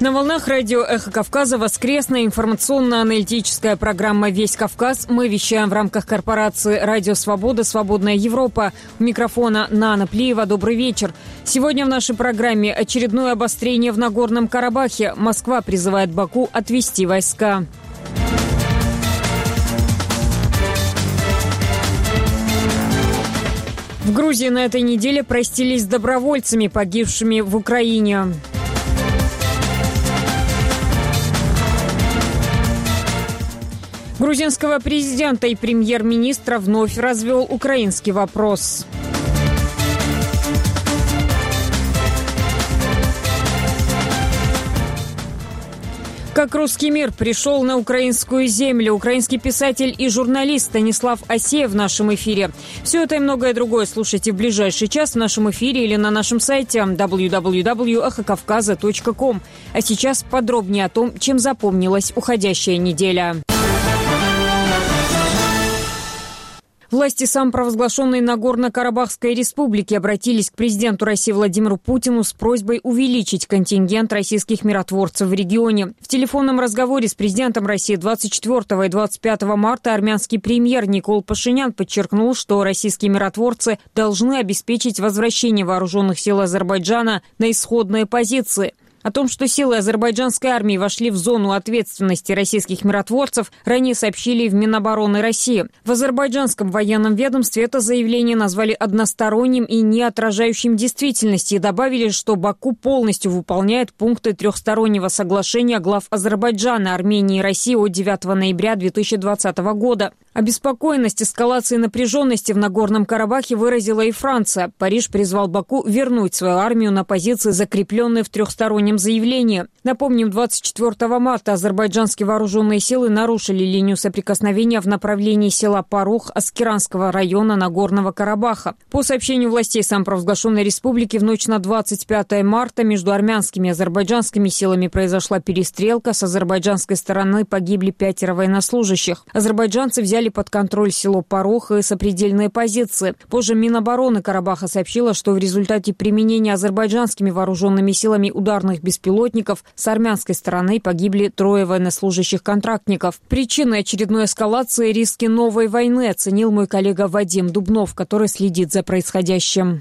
На волнах радио «Эхо Кавказа» воскресная информационно-аналитическая программа «Весь Кавказ». Мы вещаем в рамках корпорации «Радио Свобода. Свободная Европа». У микрофона Нана Плиева. Добрый вечер. Сегодня в нашей программе очередное обострение в Нагорном Карабахе. Москва призывает Баку отвести войска. В Грузии на этой неделе простились с добровольцами, погибшими в Украине. Грузинского президента и премьер-министра вновь развел украинский вопрос. Как русский мир пришел на украинскую землю. Украинский писатель и журналист Станислав Асеев в нашем эфире. Все это и многое другое слушайте в ближайший час в нашем эфире или на нашем сайте www.эхокавказа.ком. А сейчас подробнее о том, чем запомнилась уходящая неделя. Власти самопровозглашенной Нагорно-Карабахской республики обратились к президенту России Владимиру Путину с просьбой увеличить контингент российских миротворцев в регионе. В телефонном разговоре с президентом России 24 и 25 марта армянский премьер Никол Пашинян подчеркнул, что российские миротворцы должны обеспечить возвращение вооруженных сил Азербайджана на исходные позиции. О том, что силы азербайджанской армии вошли в зону ответственности российских миротворцев, ранее сообщили в Минобороны России. В азербайджанском военном ведомстве это заявление назвали односторонним и не отражающим действительности и добавили, что Баку полностью выполняет пункты трехстороннего соглашения глав Азербайджана, Армении и России от 9 ноября 2020 года. Обеспокоенность эскалацией напряженности в Нагорном Карабахе выразила и Франция. Париж призвал Баку вернуть свою армию на позиции, закрепленные в трехстороннем заявлении. Напомним, 24 марта азербайджанские вооруженные силы нарушили линию соприкосновения в направлении села Парох Аскеранского района Нагорного Карабаха. По сообщению властей самопровозглашенной республики, в ночь на 25 марта между армянскими и азербайджанскими силами произошла перестрелка. С азербайджанской стороны погибли 5 военнослужащих. Азербайджанцы взяли под контроль село Парох и сопредельные позиции. Позже Минобороны Карабаха сообщила, что в результате применения азербайджанскими вооруженными силами ударных беспилотников с армянской стороны погибли 3 военнослужащих-контрактников. Причиной очередной эскалации — риски новой войны, оценил мой коллега Вадим Дубнов, который следит за происходящим.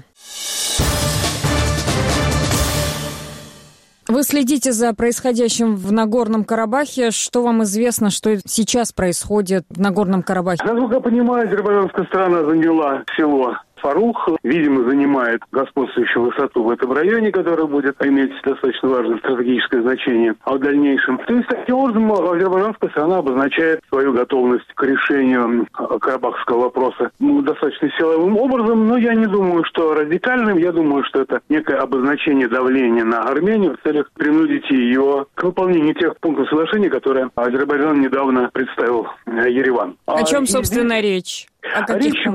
Вы следите за происходящим в Нагорном Карабахе. Что вам известно, что сейчас происходит в Нагорном Карабахе? Насколько я понимаю, азербайджанская сторона заняла село Фарух, видимо, занимает господствующую высоту в этом районе, которая будет иметь достаточно важное стратегическое значение в дальнейшем. То есть, таким образом, азербайджанская сторона обозначает свою готовность к решению карабахского вопроса достаточно силовым образом, но я не думаю, что радикальным. Я думаю, что это некое обозначение давления на Армению в целях принудить ее к выполнению тех пунктов соглашения, которые Азербайджан недавно представил Ереван. О чем, собственно, речь? Речь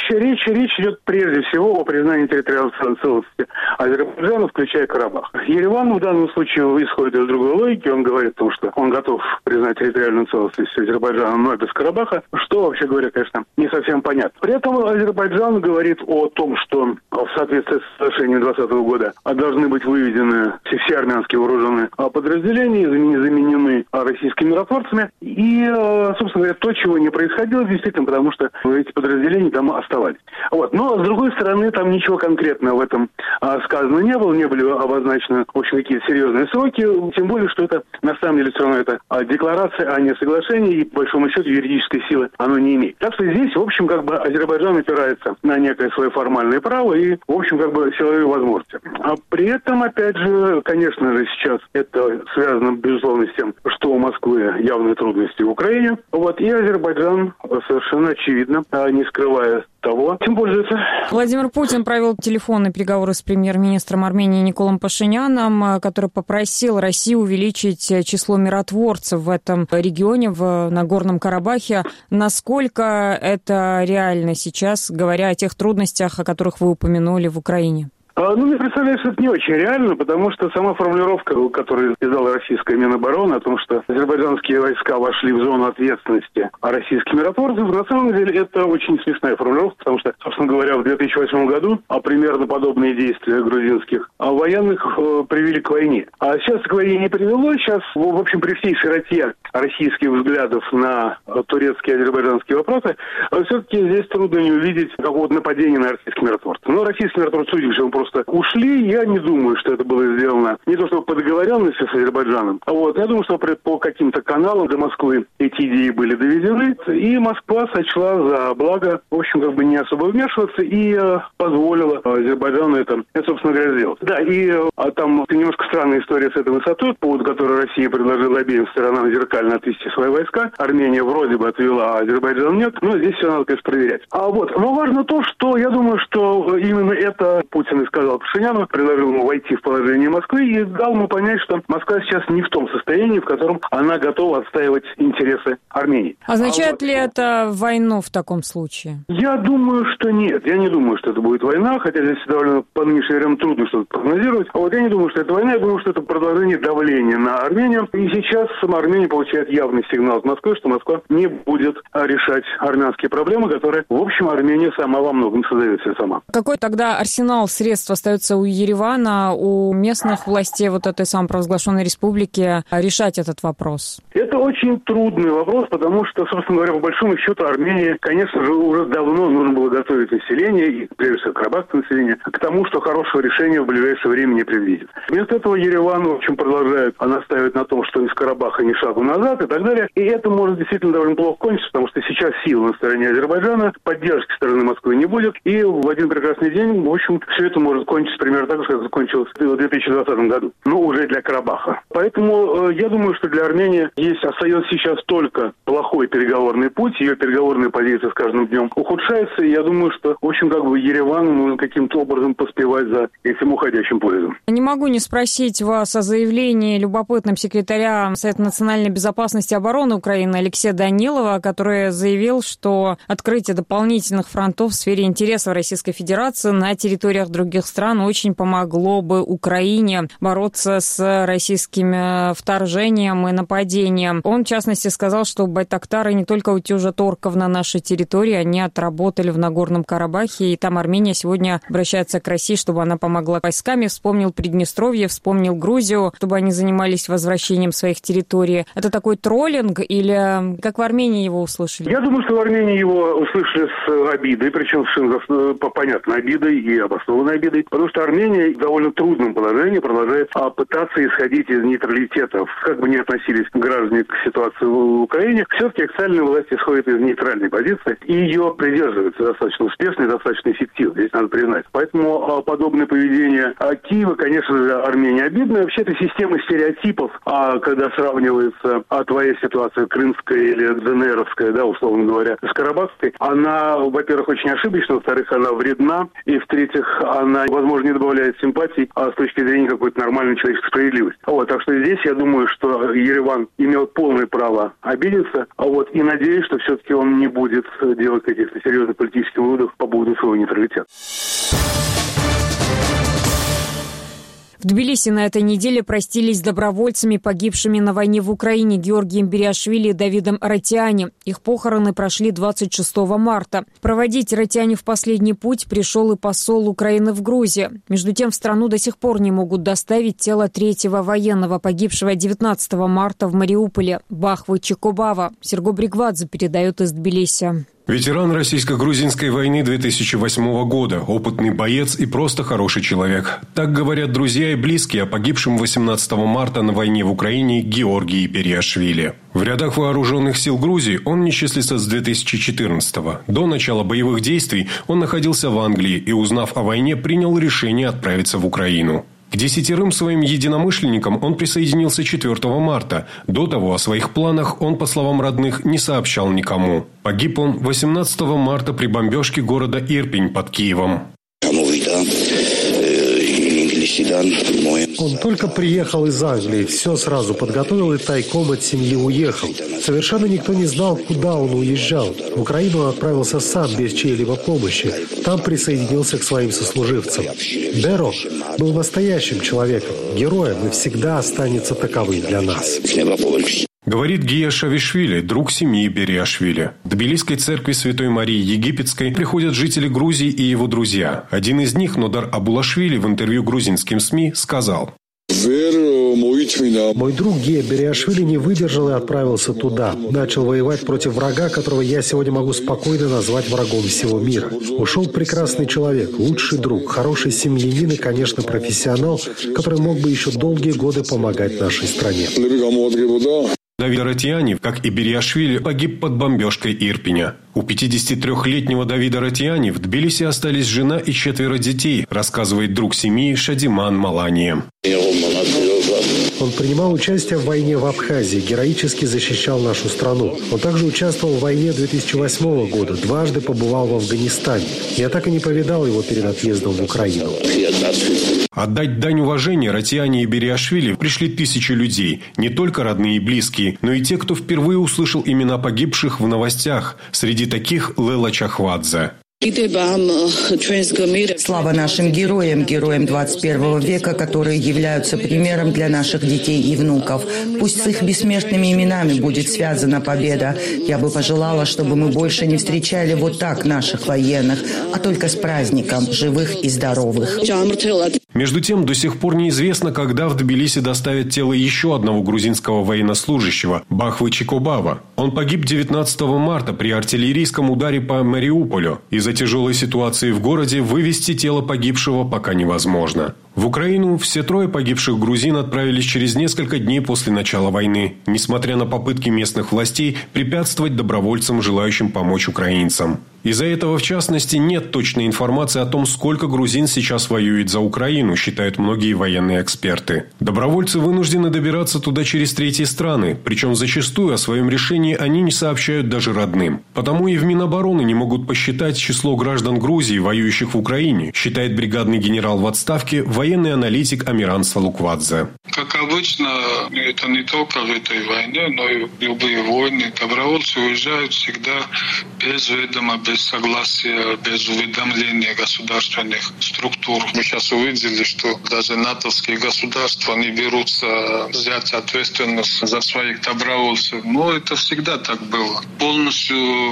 идет прежде всего о признании территориальной целостности Азербайджана, включая Карабах. Ереван в данном случае исходит из другой логики. Он говорит о том, что он готов признать территориальную целостность Азербайджана, но без Карабаха, что, вообще говоря, конечно, не совсем понятно. При этом Азербайджан говорит о том, что в соответствии с соглашением 2020 года должны быть выведены все армянские вооруженные подразделения и заменены российскими миротворцами. И, собственно говоря, то, чего не происходило действительно, потому что эти подразделения там оставались. Но, с другой стороны, там ничего конкретного в этом сказано не было, не были обозначены, в общем, какие-то серьезные сроки, тем более, что это, на самом деле, все равно это декларация, а не соглашение, и, по большому счету, юридической силы оно не имеет. Так что здесь, в общем, Азербайджан опирается на некое свое формальное право и, в общем, силовые возможности. А при этом, опять же, конечно же, сейчас это связано, безусловно, с тем, что у Москвы явные трудности в Украине, и Азербайджан совершенно очевидно, не скрывая того, тем пользуется. Владимир Путин провел телефонные переговоры с премьер-министром Армении Николом Пашиняном, который попросил Россию увеличить число миротворцев в этом регионе, в Нагорном Карабахе. Насколько это реально сейчас, говоря о тех трудностях, о которых вы упомянули в Украине? Мне представляется, что это не очень реально, потому что сама формулировка, которую издала российская Минобороны, о том, что азербайджанские войска вошли в зону ответственности российских миротворцев, на самом деле это очень смешная формулировка, потому что, собственно говоря, в 2008 году примерно подобные действия грузинских военных привели к войне. А сейчас к войне не привело. Сейчас, в общем, при всей широте российских взглядов на турецкие и азербайджанские вопросы, все-таки здесь трудно не увидеть какого-то нападения на российских миротворцев. Но российские миротворцы, судя по всему, просто ушли. Я не думаю, что это было сделано не то чтобы по договоренности с Азербайджаном. Я думаю, что по каким-то каналам до Москвы эти идеи были доведены. И Москва сочла за благо, в общем, не особо вмешиваться и позволила Азербайджану это, собственно говоря, сделать. Да, и там немножко странная история с этой высотой, по поводу которой Россия предложила обеим сторонам зеркально отвести свои войска. Армения вроде бы отвела, а Азербайджан нет. Но здесь все надо, конечно, проверять. Но важно то, что я думаю, что именно это Путин и сказал Пашиняну, предложил ему войти в положение Москвы и дал ему понять, что Москва сейчас не в том состоянии, в котором она готова отстаивать интересы Армении. Означает ли это войну в таком случае? Я думаю, что нет. Я не думаю, что это будет война, хотя здесь довольно по нынешнее время трудно что-то прогнозировать. Я не думаю, что это война, я думаю, что это продолжение давления на Армению. И сейчас сама Армения получает явный сигнал от Москвы, что Москва не будет решать армянские проблемы, которые, в общем, Армения сама во многом создает себе сама. Какой тогда арсенал средств остается у Еревана, у местных властей этой самопровозглашенной республики решать этот вопрос? Это очень трудный вопрос, потому что, собственно говоря, по большому счету Армении, конечно же, уже давно нужно было готовить население, и прежде всего карабахское население, к тому, что хорошего решения в ближайшее время не предвидит. Вместо этого Ереван, в общем, продолжает настаивать на том, что из Карабаха ни шагу назад и так далее. И это может действительно довольно плохо кончиться, потому что сейчас силы на стороне Азербайджана, поддержки стороны Москвы не будет. И в один прекрасный день, в общем, все это может кончиться примерно так же, как закончилось в 2020 году. Но уже для Карабаха. Поэтому я думаю, что для Армении остается сейчас только плохой переговорный путь. Ее переговорная позиция с каждым днем ухудшается. И я думаю, что, в общем, Еревану нужно каким-то образом поспевать за этим уходящим поездом. Не могу не спросить вас о заявлении любопытным секретаря Совета национальной безопасности и обороны Украины Алексея Данилова, который заявил, что открытие дополнительных фронтов в сфере интересов Российской Федерации на территориях других стран очень помогло бы Украине бороться с российским вторжением и нападением. Он, в частности, сказал, что байтактары не только утюжат орков на нашей территории, они отработали в Нагорном Карабахе, и там Армения сегодня обращается к России, чтобы она помогла войсками, вспомнил Приднестровье, вспомнил Грузию, чтобы они занимались возвращением своих территорий. Это такой троллинг или как в Армении его услышали? Я думаю, что в Армении его услышали с обидой, причем совершенно понятной обидой и обоснованной обидой, потому что Армения в довольно трудном положении продолжает пытаться исходить из нейтралитета. Как бы ни относились граждане к ситуации в Украине, все-таки официальные власти исходят из нейтральной позиции и ее придерживаются достаточно успешно и достаточно эффективно, здесь надо признать. Поэтому подобное поведение Киева, конечно же, Армении обидно. Вообще, это система стереотипов, когда сравнивается твоя ситуация крымская или ДНРовская, условно говоря, с карабахской, она, во-первых, очень ошибочна, во-вторых, она вредна, и, в-третьих, она, возможно, не добавляет симпатий с точки зрения какой-то нормальной человеческой справедливости. Так что здесь, я думаю, что Ереван имел полное право обидеться, и надеюсь, что все-таки он не будет делать каких-то серьезных политических выводов по поводу своего нейтралитета. В Тбилиси на этой неделе простились с добровольцами, погибшими на войне в Украине, Георгием Бериашвили и Давидом Аратиани. Их похороны прошли 26 марта. Проводить Аратиани в последний путь пришел и посол Украины в Грузии. Между тем, в страну до сих пор не могут доставить тело третьего военного, погибшего 19 марта в Мариуполе, Бахвы Чекубава. Серго Бригвадзе передает из Тбилиси. Ветеран российско-грузинской войны 2008 года, опытный боец и просто хороший человек. Так говорят друзья и близкие о погибшем 18 марта на войне в Украине Георгии Бериашвили. В рядах вооруженных сил Грузии он не числится с 2014-го. До начала боевых действий он находился в Англии и, узнав о войне, принял решение отправиться в Украину. К 10 своим единомышленникам он присоединился 4 марта. До того о своих планах он, по словам родных, не сообщал никому. Погиб он 18 марта при бомбежке города Ирпень под Киевом. Он только приехал из Англии, все сразу подготовил и тайком от семьи уехал. Совершенно никто не знал, куда он уезжал. В Украину он отправился сам, без чьей-либо помощи. Там присоединился к своим сослуживцам. Беро был настоящим человеком, героем, и всегда останется таковым для нас. Говорит Гия Шавишвили, друг семьи Бериашвили. В Тбилисской церкви Святой Марии Египетской приходят жители Грузии и его друзья. Один из них, Нодар Абулашвили, в интервью грузинским СМИ сказал: «Мой друг Гия Бериашвили не выдержал и отправился туда. Начал воевать против врага, которого я сегодня могу спокойно назвать врагом всего мира. Ушел прекрасный человек, лучший друг, хороший семьянин и, конечно, профессионал, который мог бы еще долгие годы помогать нашей стране». Давид Ратьяни, как и Бериашвили, погиб под бомбежкой Ирпеня. У 53-летнего Давида Ратьяни в Тбилиси остались жена и 4 детей, рассказывает друг семьи Шадиман Малания. Он принимал участие в войне в Абхазии, героически защищал нашу страну. Он также участвовал в войне 2008 года, дважды побывал в Афганистане. Я так и не повидал его перед отъездом в Украину. Отдать дань уважения Ратьяни и Бериашвили пришли тысячи людей, не только родные и близкие, но и те, кто впервые услышал имена погибших в новостях. Среди таких Лела Чахвадзе. Слава нашим героям, героям 21 века, которые являются примером для наших детей и внуков. Пусть с их бессмертными именами будет связана победа. Я бы пожелала, чтобы мы больше не встречали вот так наших военных, а только с праздником живых и здоровых. Между тем, до сих пор неизвестно, когда в Тбилиси доставят тело еще одного грузинского военнослужащего – Бахвы Чикобава. Он погиб 19 марта при артиллерийском ударе по Мариуполю. Из-за тяжелой ситуации в городе вывести тело погибшего пока невозможно. В Украину все 3 погибших грузин отправились через несколько дней после начала войны, несмотря на попытки местных властей препятствовать добровольцам, желающим помочь украинцам. Из-за этого, в частности, нет точной информации о том, сколько грузин сейчас воюет за Украину, считают многие военные эксперты. Добровольцы вынуждены добираться туда через третьи страны, причем зачастую о своем решении они не сообщают даже родным. Потому и в Минобороны не могут посчитать число граждан Грузии, воюющих в Украине, считает бригадный генерал в отставке, военный аналитик Амиран Салуквадзе. Как обычно, это не только в этой войне, но и в любые войны. Добровольцы уезжают всегда без ведома, без согласия, без уведомления государственных структур. Мы сейчас увидели, что даже натовские государства не берутся взять ответственность за своих добровольцев. Но это всегда так было. Полностью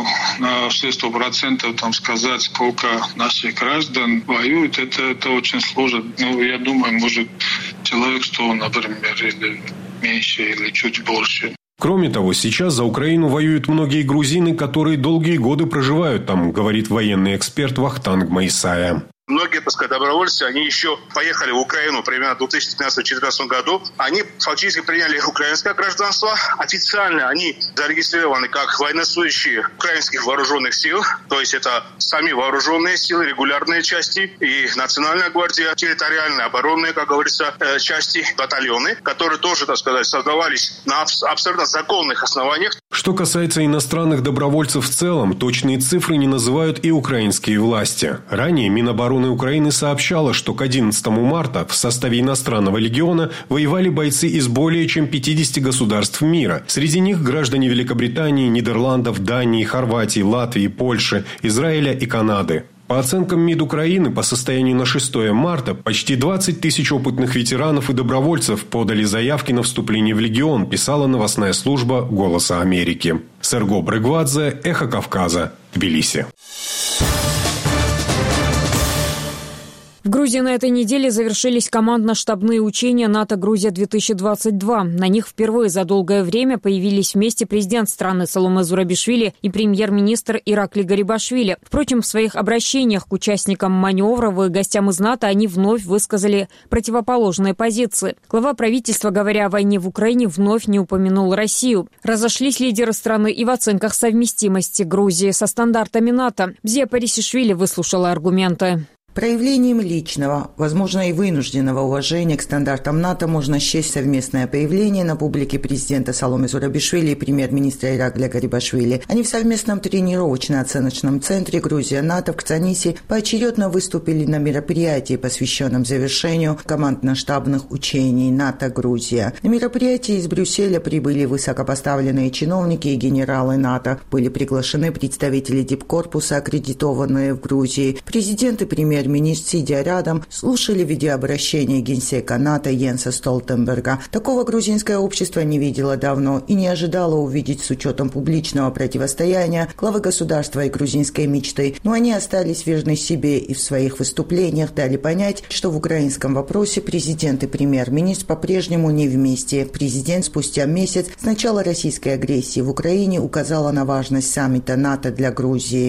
на все 100% там сказать, сколько наших граждан воюют, это очень сложно. Ну, я думаю, может, человек 100, например, или меньше, или чуть больше. Кроме того, сейчас за Украину воюют многие грузины, которые долгие годы проживают там, говорит военный эксперт Вахтанг Майсая. Многие, так сказать, добровольцы, они еще поехали в Украину примерно в 2013-2014 году. Они фактически приняли украинское гражданство. Официально они зарегистрированы как военнослужащие украинских вооруженных сил. То есть это сами вооруженные силы, регулярные части и Национальная гвардия, территориальные, оборонные, как говорится, части, батальоны, которые тоже, так сказать, создавались на абсолютно законных основаниях. Что касается иностранных добровольцев в целом, точные цифры не называют и украинские власти. Ранее Минобороны Украины сообщала, что к 11 марта в составе иностранного легиона воевали бойцы из более чем 50 государств мира. Среди них граждане Великобритании, Нидерландов, Дании, Хорватии, Латвии, Польши, Израиля и Канады. По оценкам МИД Украины, по состоянию на 6 марта почти 20 тысяч опытных ветеранов и добровольцев подали заявки на вступление в легион, писала новостная служба «Голоса Америки». Серго Брыгвадзе, Эхо Кавказа, Тбилиси. В Грузии на этой неделе завершились командно-штабные учения НАТО-Грузия-2022. На них впервые за долгое время появились вместе президент страны Саломе Зурабишвили и премьер-министр Иракли Гарибашвили. Впрочем, в своих обращениях к участникам маневров и гостям из НАТО они вновь высказали противоположные позиции. Глава правительства, говоря о войне в Украине, вновь не упомянул Россию. Разошлись лидеры страны и в оценках совместимости Грузии со стандартами НАТО. Бзия Парисишвили выслушала аргументы. Проявлением личного, возможно, и вынужденного уважения к стандартам НАТО можно счесть совместное появление на публике президента Саломе Зурабишвили и премьер-министра Иракля Гарибашвили. Они в совместном тренировочно-оценочном центре Грузия-НАТО в Кцанисе поочередно выступили на мероприятии, посвященном завершению командно-штабных учений НАТО-Грузия. На мероприятии из Брюсселя прибыли высокопоставленные чиновники и генералы НАТО. Были приглашены представители дипкорпуса, аккредитованные в Грузии. Президент и премьер-министр, сидя рядом, слушали видеообращение генсека НАТО Йенса Столтенберга. Такого грузинское общество не видело давно и не ожидало увидеть с учетом публичного противостояния главы государства и грузинской мечты. Но они остались верны себе и в своих выступлениях дали понять, что в украинском вопросе президент и премьер-министр по-прежнему не вместе. Президент спустя месяц с начала российской агрессии в Украине указала на важность саммита НАТО для Грузии.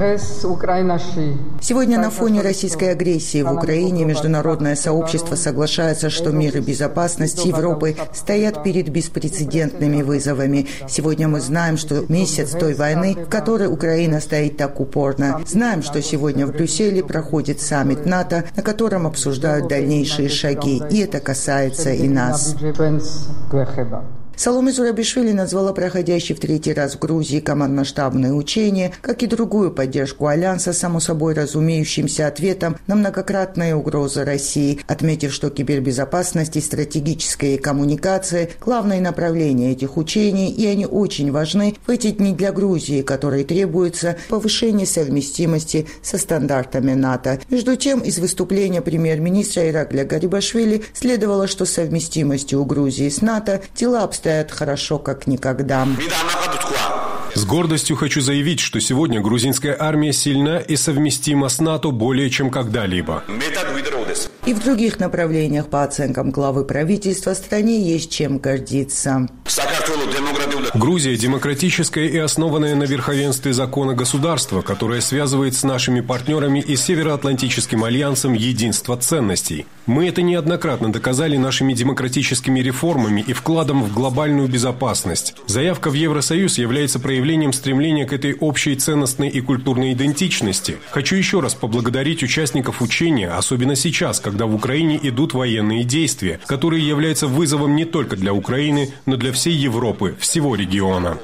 Сегодня на фоне российской агрессии в Украине международное сообщество соглашается, что мир и безопасность Европы стоят перед беспрецедентными вызовами. Сегодня мы знаем, что месяц той войны, в которой Украина стоит так упорно. Знаем, что сегодня в Брюсселе проходит саммит НАТО, на котором обсуждают дальнейшие шаги, и это касается и нас. Саломе Зурабишвили назвала проходящий в третий раз в Грузии командно-штабные учения, как и другую поддержку Альянса, само собой разумеющимся ответом на многократные угрозы России, отметив, что кибербезопасность и стратегические коммуникации – главные направления этих учений, и они очень важны в эти дни для Грузии, которой требуется повышение совместимости со стандартами НАТО. Между тем, из выступления премьер-министра Иракля Гарибашвили следовало, что с совместимостью у Грузии с НАТО дела обстоят хорошо, как никогда. С гордостью хочу заявить, что сегодня грузинская армия сильна и совместима с НАТО более чем когда-либо. И в других направлениях, по оценкам главы правительства, стране есть чем гордиться. Грузия – демократическое и основанное на верховенстве закона государство, которое связывает с нашими партнерами и Североатлантическим альянсом единство ценностей. Мы это неоднократно доказали нашими демократическими реформами и вкладом в глобальную безопасность. Заявка в Евросоюз является проявлением стремления к этой общей ценностной и культурной идентичности. Хочу еще раз поблагодарить участников учения, особенно сейчас, когда в Украине идут военные действия, которые являются вызовом не только для Украины, но для всей Европы, всего региона.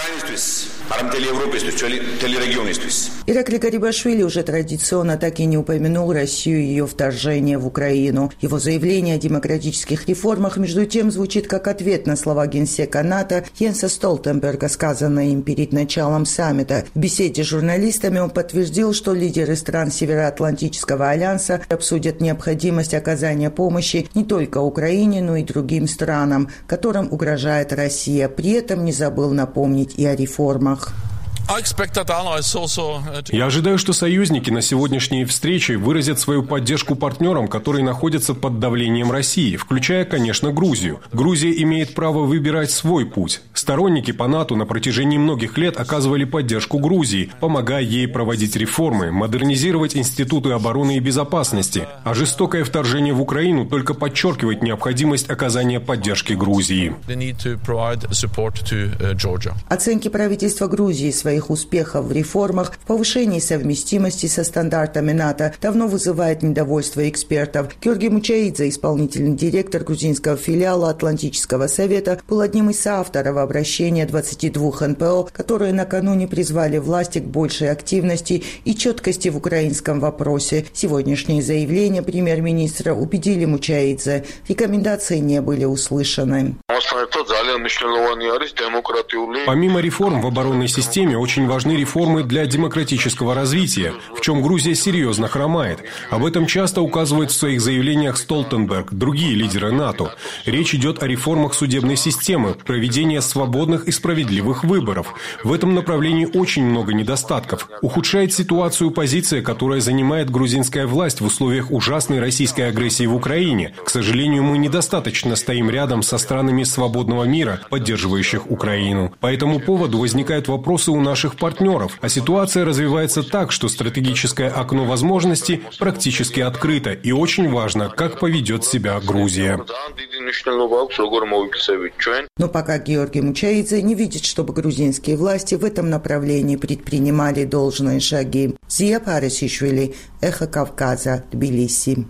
Иракли Гарибашвили уже традиционно так и не упомянул Россию и ее вторжение в Украину. Его заявление о демократических реформах, между тем, звучит как ответ на слова генсека НАТО Йенса Столтенберга, сказанные им перед началом саммита. В беседе с журналистами он подтвердил, что лидеры стран Североатлантического альянса обсудят необходимость оказания помощи не только Украине, но и другим странам, которым угрожает Россия. При этом не забыл напомнить и о реформах. Я ожидаю, что союзники на сегодняшней встрече выразят свою поддержку партнерам, которые находятся под давлением России, включая, конечно, Грузию. Грузия имеет право выбирать свой путь. Сторонники по НАТО на протяжении многих лет оказывали поддержку Грузии, помогая ей проводить реформы, модернизировать институты обороны и безопасности, а жестокое вторжение в Украину только подчеркивает необходимость оказания поддержки Грузии. Оценки правительства Грузии своих успехов в реформах, в повышении совместимости со стандартами НАТО давно вызывает недовольство экспертов. Георгий Мучаидзе, исполнительный директор грузинского филиала Атлантического совета, был одним из соавторов обращения 22 НПО, которые накануне призвали власти к большей активности и четкости в украинском вопросе. Сегодняшние заявления премьер-министра убедили Мучаидзе. Рекомендации не были услышаны. Помимо реформ в оборонной системе, очень важны реформы для демократического развития, в чем Грузия серьезно хромает. Об этом часто указывают в своих заявлениях Столтенберг, другие лидеры НАТО. Речь идет о реформах судебной системы, проведении свободных и справедливых выборов. В этом направлении очень много недостатков. Ухудшает ситуацию позиция, которая занимает грузинская власть в условиях ужасной российской агрессии в Украине. К сожалению, мы недостаточно стоим рядом со странами свободного мира, поддерживающих Украину. По этому поводу возникают вопросы у наших наших партнеров. А ситуация развивается так, что стратегическое окно возможностей практически открыто. И очень важно, как поведет себя Грузия. Но пока Георгий Мучаидзе не видит, чтобы грузинские власти в этом направлении предпринимали должные шаги. Зия Парисишвили, Эхо Кавказа, Тбилиси.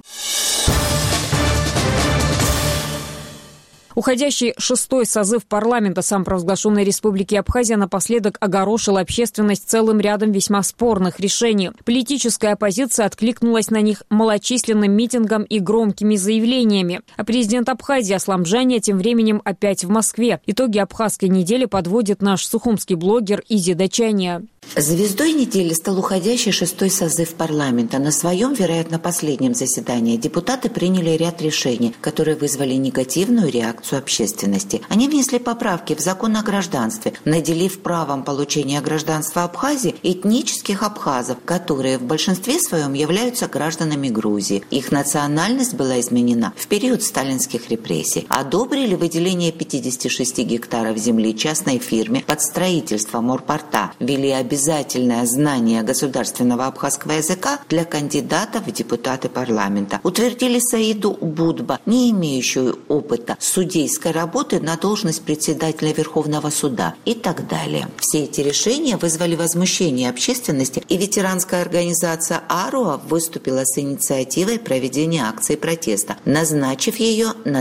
Уходящий 6-й созыв парламента самопровозглашенной Республики Абхазия напоследок огорошил общественность целым рядом весьма спорных решений. Политическая оппозиция откликнулась на них малочисленным митингом и громкими заявлениями. А президент Абхазии Аслам Джания тем временем опять в Москве. Итоги абхазской недели подводит наш сухумский блогер Изи Дачания. Звездой недели стал уходящий 6-й созыв парламента. На своем, вероятно, последнем заседании депутаты приняли ряд решений, которые вызвали негативную реакцию общественности. Они внесли поправки в закон о гражданстве, наделив правом получения гражданства Абхазии этнических абхазов, которые в большинстве своем являются гражданами Грузии. Их национальность была изменена в период сталинских репрессий. Одобрили выделение 56 гектаров земли частной фирме под строительство морпорта, ввели обязательное знание государственного абхазского языка для кандидатов в депутаты парламента. Утвердили Саиду Будба, не имеющую опыта судейской работы, на должность председателя Верховного суда и так далее. Все эти решения вызвали возмущение общественности, и ветеранская организация АРУА выступила с инициативой проведения акции протеста, назначив ее на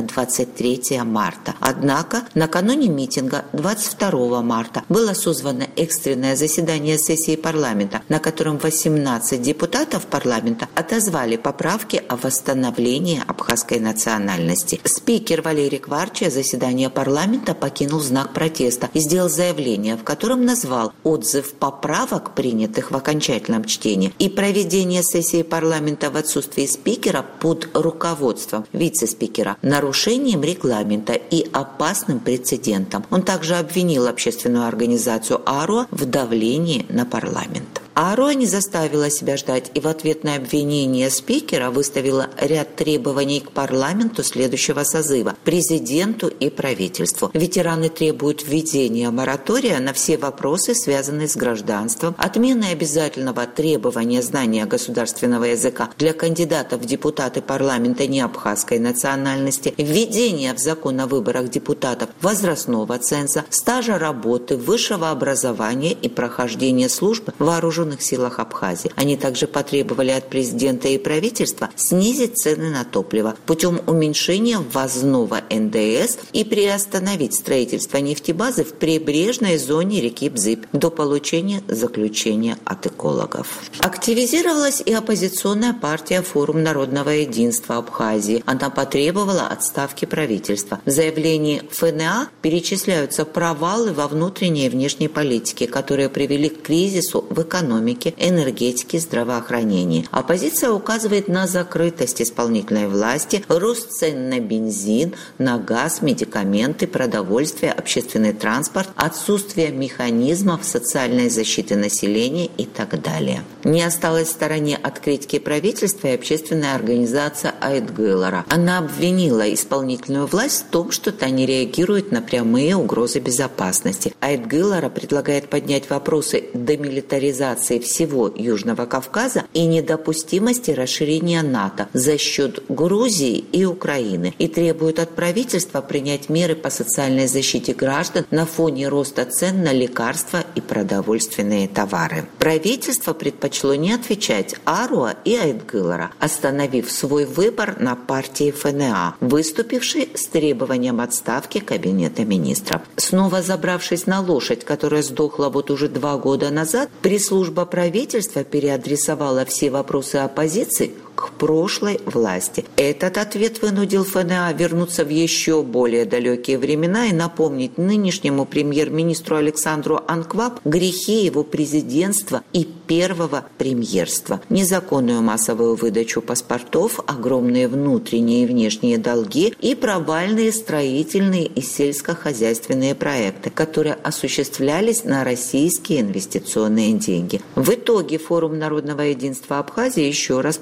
23 марта. Однако накануне митинга 22 марта было созвано экстренное заседание сессии парламента, на котором 18 депутатов парламента отозвали поправки о восстановлении абхазской национальности. Спикер Валерий Кварча заседание парламента покинул в знак протеста и сделал заявление, в котором назвал отзыв поправок, принятых в окончательном чтении, и проведение сессии парламента в отсутствии спикера под руководством вице-спикера нарушением регламента и опасным прецедентом. Он также обвинил общественную организацию АРУА в давлении на парламент. АРУА не заставила себя ждать и в ответ на обвинение спикера выставила ряд требований к парламенту следующего созыва, президенту и правительству. Ветераны требуют введения моратория на все вопросы, связанные с гражданством, отмены обязательного требования знания государственного языка для кандидатов в депутаты парламента неабхазской национальности, введения в закон о выборах депутатов возрастного ценза, стажа работы, высшего образования и прохождения службы в вооруженных силах Абхазии. Они также потребовали от президента и правительства снизить цены на топливо путем уменьшения ввозного НДС и приостановить строительство нефтебазы в прибрежной зоне реки Бзып до получения заключения от экологов. Активизировалась и оппозиционная партия «Форум народного единства Абхазии». Она потребовала отставки правительства. В заявлении ФНА перечисляются провалы во внутренней и внешней политике, которые привели к кризису в экономике, энергетике, здравоохранении. Оппозиция указывает на закрытость исполнительной власти, рост цен на бензин, на газ, медикаменты, продовольствие, общественный транспорт, отсутствие механизмов социальной защиты населения и так далее. Не осталась в стороне от критики правительства и общественная организация Айтгылара. Она обвинила исполнительную власть в том, что та не реагирует на прямые угрозы безопасности. Айтгылара предлагает поднять вопросы демилитаризации всего Южного Кавказа и недопустимости расширения НАТО за счет Грузии и Украины и требует от правительства принять меры по социальной защите граждан на фоне роста цен на лекарства и продовольственные товары. Правительство предпочло не отвечать АРУА и Айтгылара, остановив свой выбор на партии ФНА, выступившей с требованием отставки Кабинета министров. Снова забравшись на лошадь, которая сдохла вот уже 2 года назад, пресс-служба правительства переадресовала все вопросы оппозиции к прошлой власти. Этот ответ вынудил ФНА вернуться в еще более далекие времена и напомнить нынешнему премьер-министру Александру Анкваб грехи его президентства и первого премьерства. Незаконную массовую выдачу паспортов, огромные внутренние и внешние долги и провальные строительные и сельскохозяйственные проекты, которые осуществлялись на российские инвестиционные деньги. В итоге Форум народного единства Абхазии еще раз повторил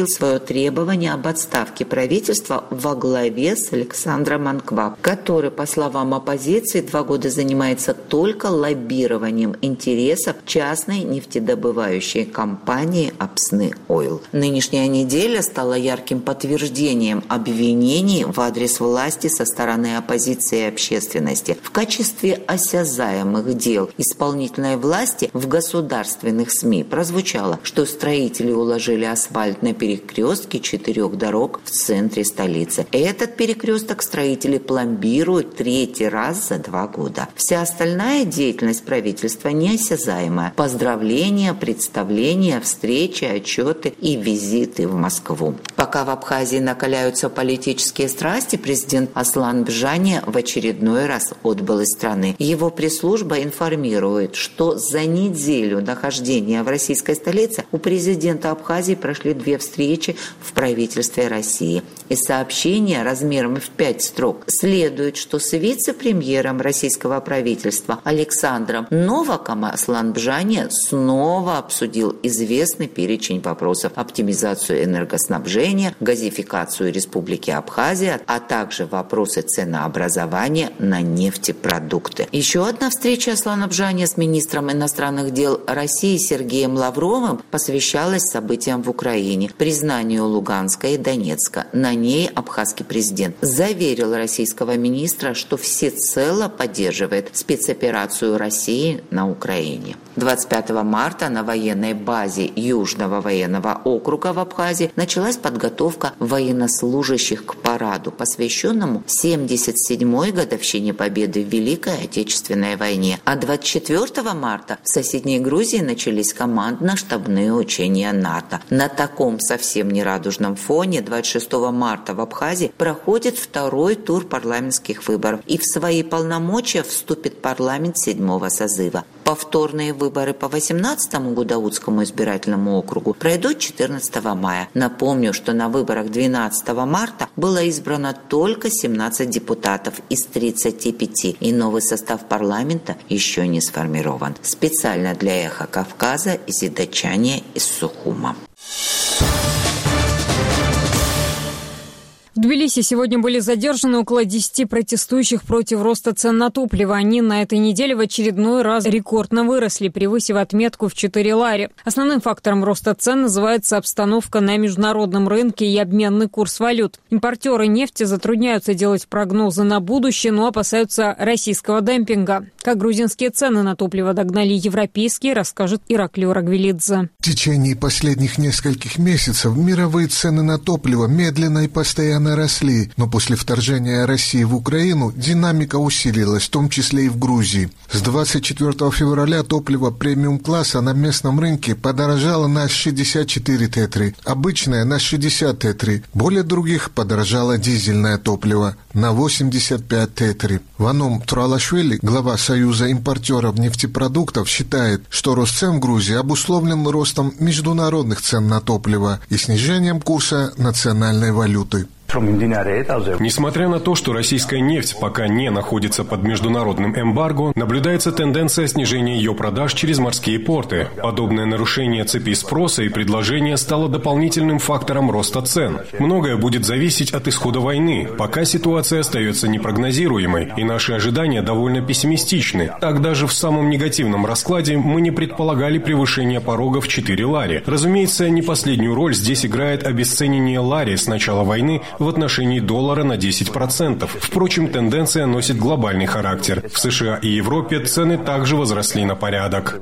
заявил свое требование об отставке правительства во главе с Александром Анкваб, который, по словам оппозиции, 2 года занимается только лоббированием интересов частной нефтедобывающей компании «Апсны Ойл». Нынешняя неделя стала ярким подтверждением обвинений в адрес власти со стороны оппозиции и общественности. В качестве осязаемых дел исполнительной власти в государственных СМИ прозвучало, что строители уложили асфальт на перекрестке 4 дорог в центре столицы. Этот перекресток строители пломбируют 3-й раз за 2 года. Вся остальная деятельность правительства неосязаемая. Поздравления, представления, встречи, отчеты и визиты в Москву. Пока в Абхазии накаляются политические страсти, президент Аслан Бжани в очередной раз отбыл из страны. Его пресс-служба информирует, что за неделю нахождения в российской столице у президента Абхазии прошли 2 встречи в правительстве России. Из сообщения размером в 5 строк следует, что с вице-премьером российского правительства Александром Новаком Аслан Бжани снова обсудил известный перечень вопросов: оптимизацию энергоснабжения, газификацию Республики Абхазия, а также вопросы ценообразования на нефтепродукты. Еще одна встреча Аслана Бжани с министром иностранных дел России Сергеем Лавровым посвящалась событиям в Украине, признанию Луганска и Донецка. На ней абхазский президент заверил российского министра, что всецело поддерживает спецоперацию России на Украине. 25 марта на военной базе Южного военного округа в Абхазии началась подготовка военнослужащих к параду, посвященному 77-й годовщине победы в Великой Отечественной войне. А 24 марта в соседней Грузии начались командно-штабные учения НАТО. На таком совсем нерадужном фоне 26 марта в Абхазии проходит 2-й тур парламентских выборов, и в свои полномочия вступит парламент 7-го созыва. Повторные выборы по 18-му Гудаутскому избирательному округу пройдут 14 мая. Напомню, что на выборах 12 марта было избрано только 17 депутатов из 35, и новый состав парламента еще не сформирован. Специально для «Эхо Кавказа» Изида Чания из Сухума. В Тбилиси сегодня были задержаны около 10 протестующих против роста цен на топливо. Они на этой неделе в очередной раз рекордно выросли, превысив отметку в 4 лари. Основным фактором роста цен называется обстановка на международном рынке и обменный курс валют. Импортеры нефти затрудняются делать прогнозы на будущее, но опасаются российского демпинга. Как грузинские цены на топливо догнали европейские, расскажет Ираклий Орагвелидзе. В течение последних нескольких месяцев мировые цены на топливо медленно и постоянно росли, но после вторжения России в Украину динамика усилилась, в том числе и в Грузии. С 24 февраля топливо премиум-класса на местном рынке подорожало на 64 тетри, обычное на 60 тетри. Более других подорожало дизельное топливо на 85 тетри. Ваном Туралашвили, глава Союза импортеров нефтепродуктов, считает, что рост цен в Грузии обусловлен ростом международных цен на топливо и снижением курса национальной валюты. Несмотря на то, что российская нефть пока не находится под международным эмбарго, наблюдается тенденция снижения ее продаж через морские порты. Подобное нарушение цепи спроса и предложения стало дополнительным фактором роста цен. Многое будет зависеть от исхода войны. Пока ситуация остается непрогнозируемой, и наши ожидания довольно пессимистичны. Так даже в самом негативном раскладе мы не предполагали превышение порога в 4 лари. Разумеется, не последнюю роль здесь играет обесценение лари с начала войны в отношении доллара на 10%. Впрочем, тенденция носит глобальный характер. В США и Европе цены также возросли на порядок.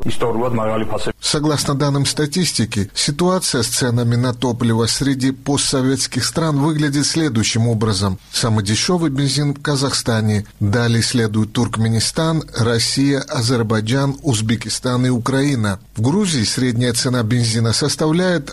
Согласно данным статистики, ситуация с ценами на топливо среди постсоветских стран выглядит следующим образом. Самый дешевый бензин в Казахстане. Далее следует Туркменистан, Россия, Азербайджан, Узбекистан и Украина. В Грузии средняя цена бензина составляет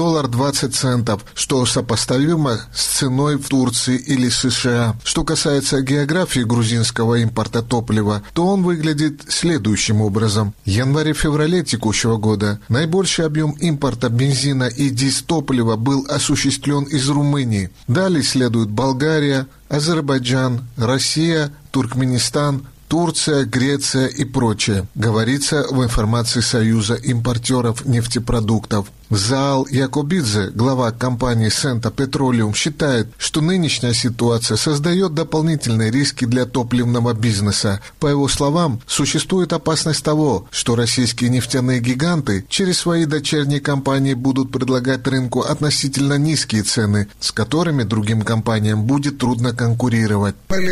$1.20, что сопоставимо с ценой в Турции или США. Что касается географии грузинского импорта топлива, то он выглядит следующим образом. В январе-феврале текущего года наибольший объем импорта бензина и дизтоплива был осуществлен из Румынии. Далее следует Болгария, Азербайджан, Россия, Туркменистан, Турция, Греция и прочее, говорится в информации Союза импортеров нефтепродуктов. Заал Якобидзе, глава компании Сента Петролиум, считает, что нынешняя ситуация создает дополнительные риски для топливного бизнеса. По его словам, существует опасность того, что российские нефтяные гиганты через свои дочерние компании будут предлагать рынку относительно низкие цены, с которыми другим компаниям будет трудно конкурировать.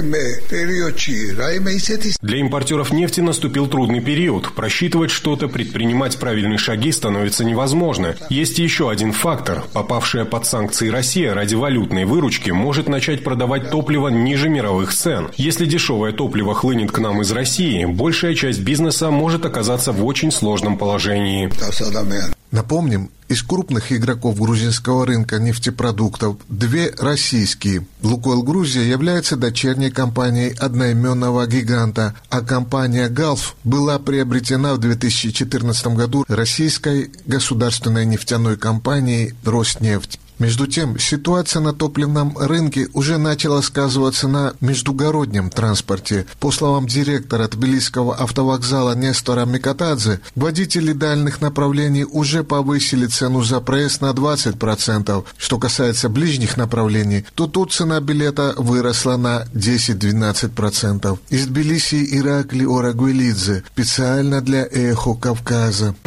Для импортеров нефти наступил трудный период. Просчитывать что-то, предпринимать правильные шаги становится невозможно. Есть еще один фактор. Попавшая под санкции Россия ради валютной выручки может начать продавать топливо ниже мировых цен. Если дешевое топливо хлынет к нам из России, большая часть бизнеса может оказаться в очень сложном положении. Напомним, из крупных игроков грузинского рынка нефтепродуктов две российские. «Лукойл Грузия» является дочерней компанией одноименного гиганта, а компания «Галф» была приобретена в 2014 году российской государственной нефтяной компанией «Роснефть». Между тем, ситуация на топливном рынке уже начала сказываться на междугороднем транспорте. По словам директора Тбилисского автовокзала Нестора Микотадзе, водители дальних направлений уже повысили цену за проезд на 20%. Что касается ближних направлений, то тут цена билета выросла на 10-12%. Из Тбилиси Иракли Орагвелидзе, специально для «Эхо Кавказа».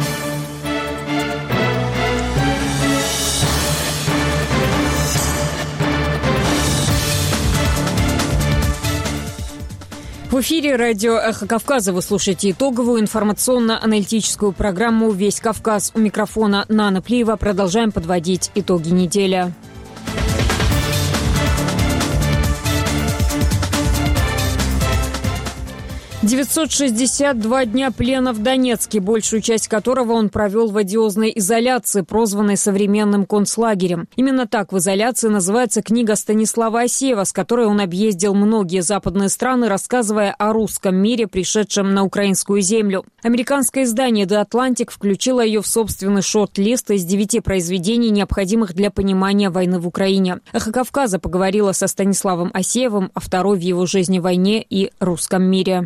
В эфире радио «Эхо Кавказа» вы слушаете итоговую информационно-аналитическую программу «Весь Кавказ». У микрофона Нана Плиева. Продолжаем подводить итоги недели. 962 дня плена в Донецке, большую часть которого он провел в одиозной изоляции, прозванной современным концлагерем. Именно так в изоляции называется книга Станислава Асеева, с которой он объездил многие западные страны, рассказывая о русском мире, пришедшем на украинскую землю. Американское издание «The Atlantic» включило ее в собственный шорт-лист из 9 произведений, необходимых для понимания войны в Украине. «Эхо Кавказа» поговорила со Станиславом Асеевым о второй в его жизни войне и русском мире.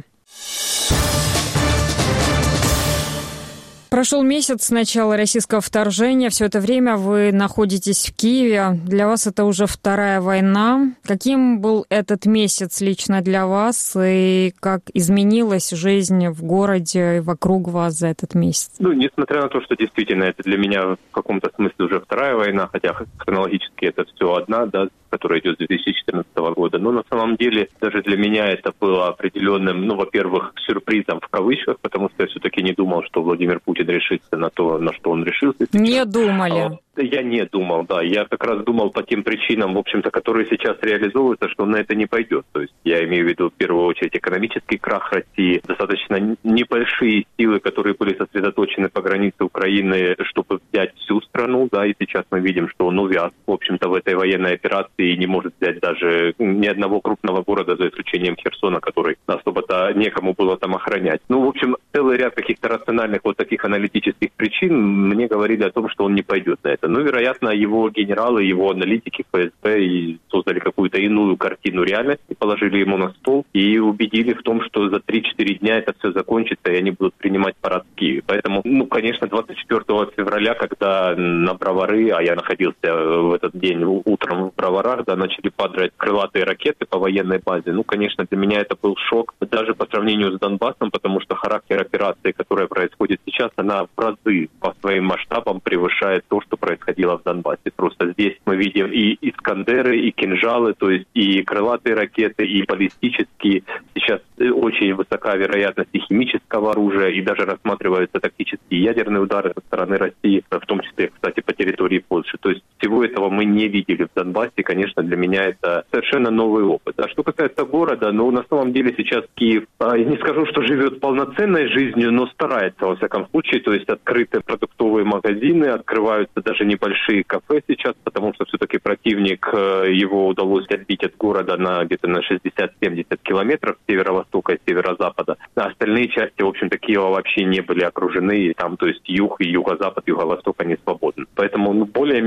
Прошел месяц с начала российского вторжения. Все это время вы находитесь в Киеве. Для вас это уже вторая война. Каким был этот месяц лично для вас? И как изменилась жизнь в городе и вокруг вас за этот месяц? Несмотря на то, что действительно это для меня в каком-то смысле уже вторая война, хотя хронологически это все одна, да, которая идет с 2014 года. Но на самом деле даже для меня это было определенным, во-первых, сюрпризом в кавычках, потому что я все-таки не думал, что Владимир Путин решится на то, на что он решился. Не думали. Я не думал, да. Я как раз думал по тем причинам, в общем-то, которые сейчас реализуются, что он на это не пойдет. То есть я имею в виду в первую очередь экономический крах России, достаточно небольшие силы, которые были сосредоточены по границе Украины, чтобы взять всю страну, да, и сейчас мы видим, что он увяз, в общем-то, в этой военной операции и не может взять даже ни одного крупного города, за исключением Херсона, который особо-то некому было там охранять. В общем, целый ряд каких-то рациональных вот таких аналитических причин мне говорили о том, что он не пойдет на это. Вероятно, его генералы, его аналитики ФСБ и создали какую-то иную картину реальности, положили ему на стол и убедили в том, что за 3-4 дня это все закончится, и они будут принимать парад в Киеве. Поэтому, конечно, 24 февраля, когда на Бровары, а я находился в этот день утром в Броварах, да, начали падать крылатые ракеты по военной базе, конечно, для меня это был шок, даже по сравнению с Донбассом, потому что характер операции, которая происходит сейчас, она в разы по своим масштабам превышает то, что происходило в Донбассе. Просто здесь мы видим и «Искандеры», и «Кинжалы», то есть и крылатые ракеты, и баллистические. Сейчас очень высока вероятность и химического оружия, и даже рассматриваются тактические ядерные удары со стороны России, в том числе, кстати, по территории Польши. То есть всего этого мы не видели в Донбассе. Конечно, для меня это совершенно новый опыт. А что касается города, на самом деле сейчас Киев, я не скажу, что живет полноценной жизнью, но старается, во всяком случае. То есть открыты продуктовые магазины, открываются даже небольшие кафе сейчас, потому что все-таки противник, его удалось отбить от города где-то на 60-70 километров с северо-востока и северо-запада. А остальные части, в общем-то, Киева вообще не были окружены. И там, то есть юг и юго-запад, юго-восток, они свободны. Поэтому более-менее в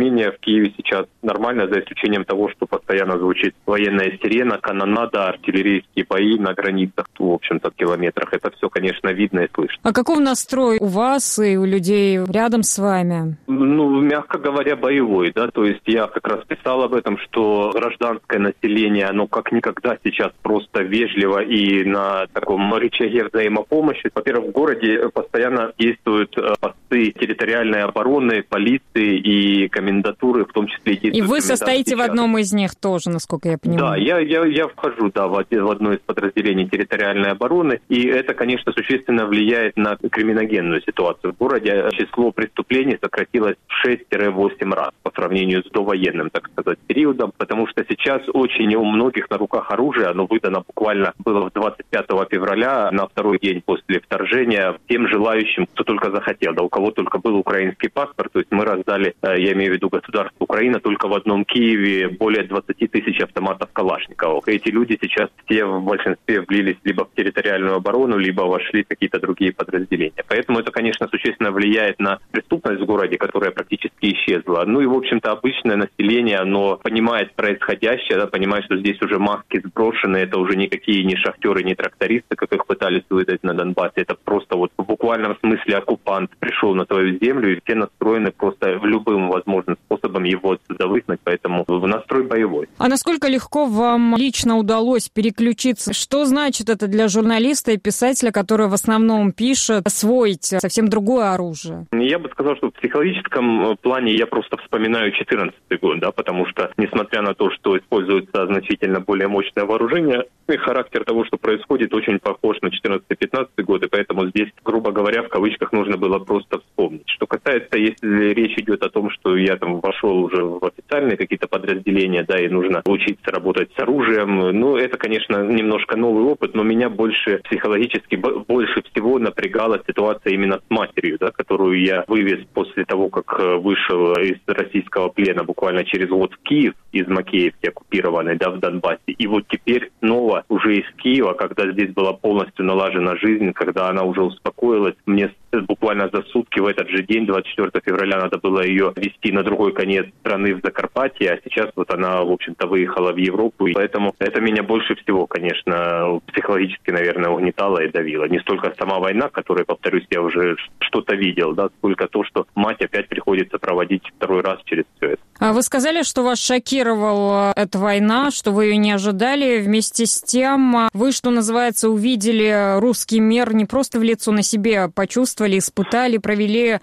Киеве сейчас нормально, за исключением того, что постоянно звучит военная сирена, канонада, артиллерийские бои на границах, в общем-то, в километрах. Это все, конечно, видно и слышно. А каков настрой у вас и у людей рядом с вами? Мягко говоря, боевой, да, то есть я как раз писал об этом, что гражданское население, оно как никогда сейчас просто вежливо и на таком рычаге взаимопомощи. Во-первых, в городе постоянно действуют посты территориальной обороны, полиции и комендатуры, в том числе и вы состоите сейчас. В одном из них тоже, насколько я понимаю. Да, я вхожу, в одно из подразделений территориальной обороны, и это, конечно, существенно влияет на криминогенную ситуацию. В городе число преступлений сократилось в 6-8 раз по сравнению с довоенным, так сказать, периодом, потому что сейчас очень у многих на руках оружие, оно выдано буквально было 25 февраля, на второй день после вторжения, тем желающим, кто только захотел, да у кого только был украинский паспорт, то есть мы раздали, я имею в виду государство Украина, только в одном Киеве более 20 тысяч автоматов Калашникова. Эти люди сейчас все в большинстве влились либо в территориальную оборону, либо вошли в какие-то другие подразделения. Поэтому это, конечно, существенно влияет на преступность в городе, которая практически исчезла. И, в общем-то, обычное население, оно понимает происходящее, да, понимает, что здесь уже маски сброшены, это уже никакие не шахтеры, не трактористы, как их пытались выдать на Донбассе, это просто в буквальном смысле оккупант пришел на твою землю, и все настроены просто любым возможным способом его отсюда выгнать, поэтому настрой боевой. А насколько легко вам лично удалось переключиться? Что значит это для журналиста и писателя, который в основном пишет, освоить совсем другое оружие? Я бы сказал, что в психологическом плане я просто вспоминаю 2014 год, да, потому что, несмотря на то, что используется значительно более мощное вооружение, и характер того, что происходит, очень похож на 2014-2015 год, и поэтому здесь, грубо говоря, в кавычках нужно было просто вспомнить. Что касается, если речь идет о том, что я вошел уже в официальные какие-то подразделения, да, и нужно учиться работать с оружием, это, конечно, немножко новый опыт, но меня больше психологически, больше всего напрягала ситуация именно с матерью, да, которую я вывез после того, как вышел из российского плена буквально через год в Киев, из Макеевки оккупированной, да, в Донбассе. И вот теперь снова уже из Киева, когда здесь была полностью налажена жизнь, когда она уже успокоилась, мне буквально за сутки в этот же день, 24 февраля, надо было ее везти на другой конец страны в Закарпатье, а сейчас она, в общем-то, выехала в Европу. И поэтому это меня больше всего, конечно, психологически, наверное, угнетало и давило. Не столько сама война, которой, повторюсь, я уже что-то видел, да, сколько то, что мать опять приходится проводить второй раз через все это. А вы сказали, что вас шокировала эта война, что вы ее не ожидали. Вместе с тем вы, что называется, увидели русский мир не просто в лицо, на себе почувствовали, испытали, провели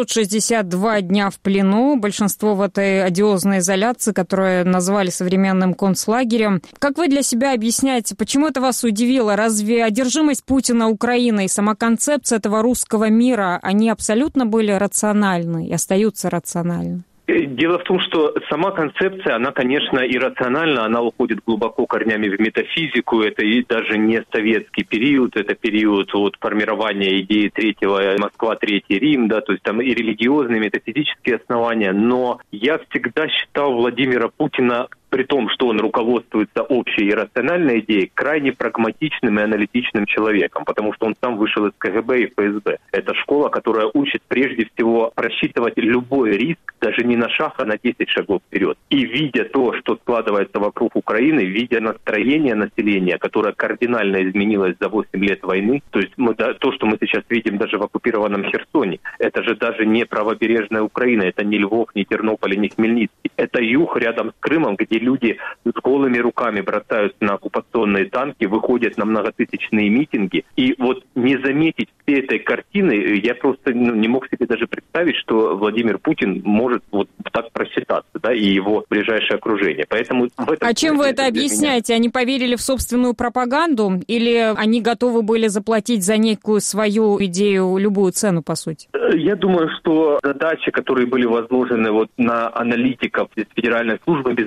962 дня в плену, большинство в этой одиозной изоляции, которую назвали современным концлагерем. Как вы для себя объясняете, почему это вас удивило? Разве одержимость Путина Украиной и сама концепция этого русского мира, они абсолютно были рациональны и остаются рациональны? Дело в том, что сама концепция, она, конечно, иррациональна, она уходит глубоко корнями в метафизику, это и даже не советский период, это период формирования идеи Третьего Москва, Третий Рим, да, то есть там и религиозные, и метафизические основания, но я всегда считал Владимира Путина, при том, что он руководствуется общей и рациональной идеей, крайне прагматичным и аналитичным человеком, потому что он сам вышел из КГБ и ФСБ. Это школа, которая учит прежде всего просчитывать любой риск, даже не на шаг, а на 10 шагов вперед. И видя то, что складывается вокруг Украины, видя настроение населения, которое кардинально изменилось за 8 лет войны, то есть то, что мы сейчас видим даже в оккупированном Херсоне, это же даже не правобережная Украина, это не Львов, не Тернополь, не Хмельницкий. Это юг рядом с Крымом, где люди с голыми руками бросаются на оккупационные танки, выходят на многотысячные митинги. И вот не заметить всей этой картины, я просто не мог себе даже представить, что Владимир Путин может вот так просчитаться, да, и его ближайшее окружение. Поэтому в этом чем вы это объясняете? Они поверили в собственную пропаганду или они готовы были заплатить за некую свою идею любую цену, по сути? Я думаю, что задачи, которые были возложены на аналитиков Федеральной службы безопасности,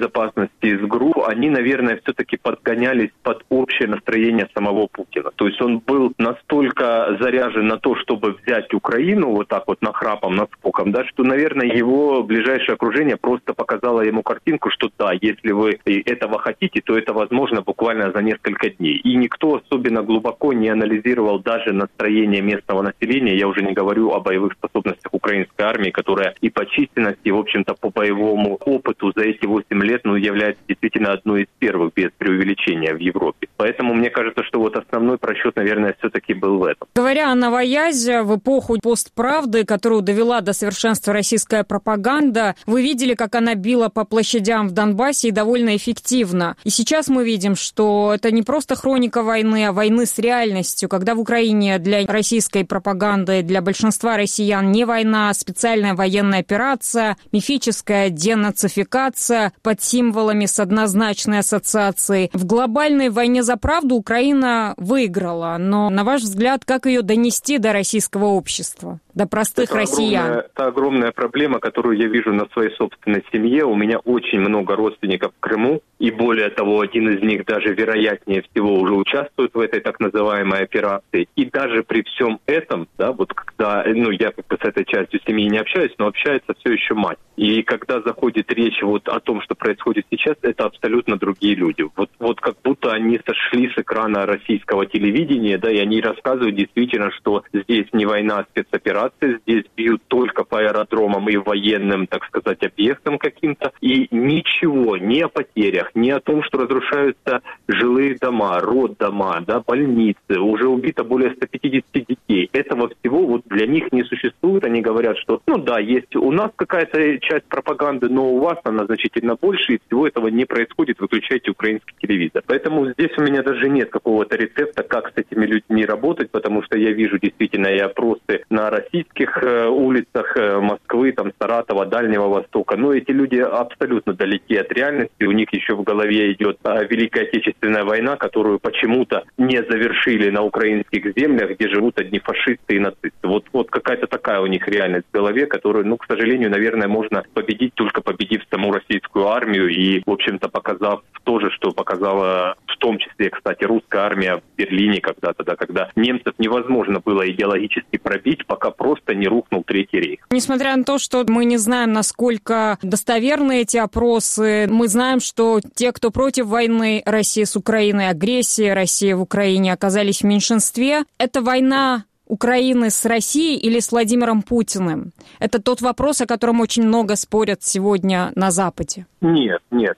частности, с ГРУ, они, наверное, все-таки подгонялись под общее настроение самого Путина. То есть он был настолько заряжен на то, чтобы взять Украину вот так вот нахрапом, наскоком, да, что, наверное, его ближайшее окружение просто показало ему картинку, что да, если вы этого хотите, то это возможно буквально за несколько дней. И никто особенно глубоко не анализировал даже настроение местного населения. Я уже не говорю о боевых способностях украинской армии, которая и по численности, и, в общем-то, по боевому опыту за эти 8 лет, является действительно одной из первых, без преувеличения, в Европе. Поэтому мне кажется, что вот основной просчет, наверное, все-таки был в этом. Говоря о новоязе, в эпоху постправды, которую довела до совершенства российская пропаганда, вы видели, как она била по площадям в Донбассе и довольно эффективно. И сейчас мы видим, что это не просто хроника войны, а войны с реальностью, когда в Украине для российской пропаганды, для большинства россиян не война, а специальная военная операция, мифическая денацификация под символами с однозначной ассоциацией. В глобальной войне за правду Украина выиграла, но, на ваш взгляд, как ее донести до российского общества, до простых россиян? Это огромная проблема, которую я вижу на своей собственной семье. У меня очень много родственников в Крыму, и более того, один из них даже вероятнее всего уже участвует в этой так называемой операции. И даже при всем этом, да, вот когда, я как-то с этой частью семьи не общаюсь, но общается все еще мать. И когда заходит речь вот о том, что происходит сейчас, это абсолютно другие люди. Вот как будто они сошли с экрана российского телевидения, да, и они рассказывают действительно, что здесь не война, а спецоперация, здесь бьют только по аэродромам и военным, так сказать, объектам каким-то, и ничего, ни о потерях, ни о том, что разрушаются жилые дома, роддома, да, больницы, уже убито более 150 детей. Этого всего вот для них не существует. Они говорят, что, есть у нас какая-то часть пропаганды, но у вас она значительно больше, и всего этого не происходит, выключайте украинский телевизор. Поэтому здесь у меня даже нет какого-то рецепта, как с этими людьми работать, потому что я вижу действительно и опросы на российских улицах Москвы, Саратова, Дальнего Востока, но эти люди абсолютно далеки от реальности, у них еще в голове идет Великая Отечественная война, которую почему-то не завершили на украинских землях, где живут одни фашисты и нацисты. Вот какая-то такая у них реальность в голове, которую, к сожалению, наверное, можно победить, только победив саму российскую армию и, в общем-то, показав то же, что показала в том числе, кстати, русская армия в Берлине когда-то, да, когда немцев невозможно было идеологически пробить, пока просто не рухнул Третий рейх. Несмотря на то, что мы не знаем, насколько достоверны эти опросы, мы знаем, что те, кто против войны России с Украиной, агрессии России в Украине, оказались в меньшинстве. Это война Украины с Россией или с Владимиром Путиным? Это тот вопрос, о котором очень много спорят сегодня на Западе. Нет,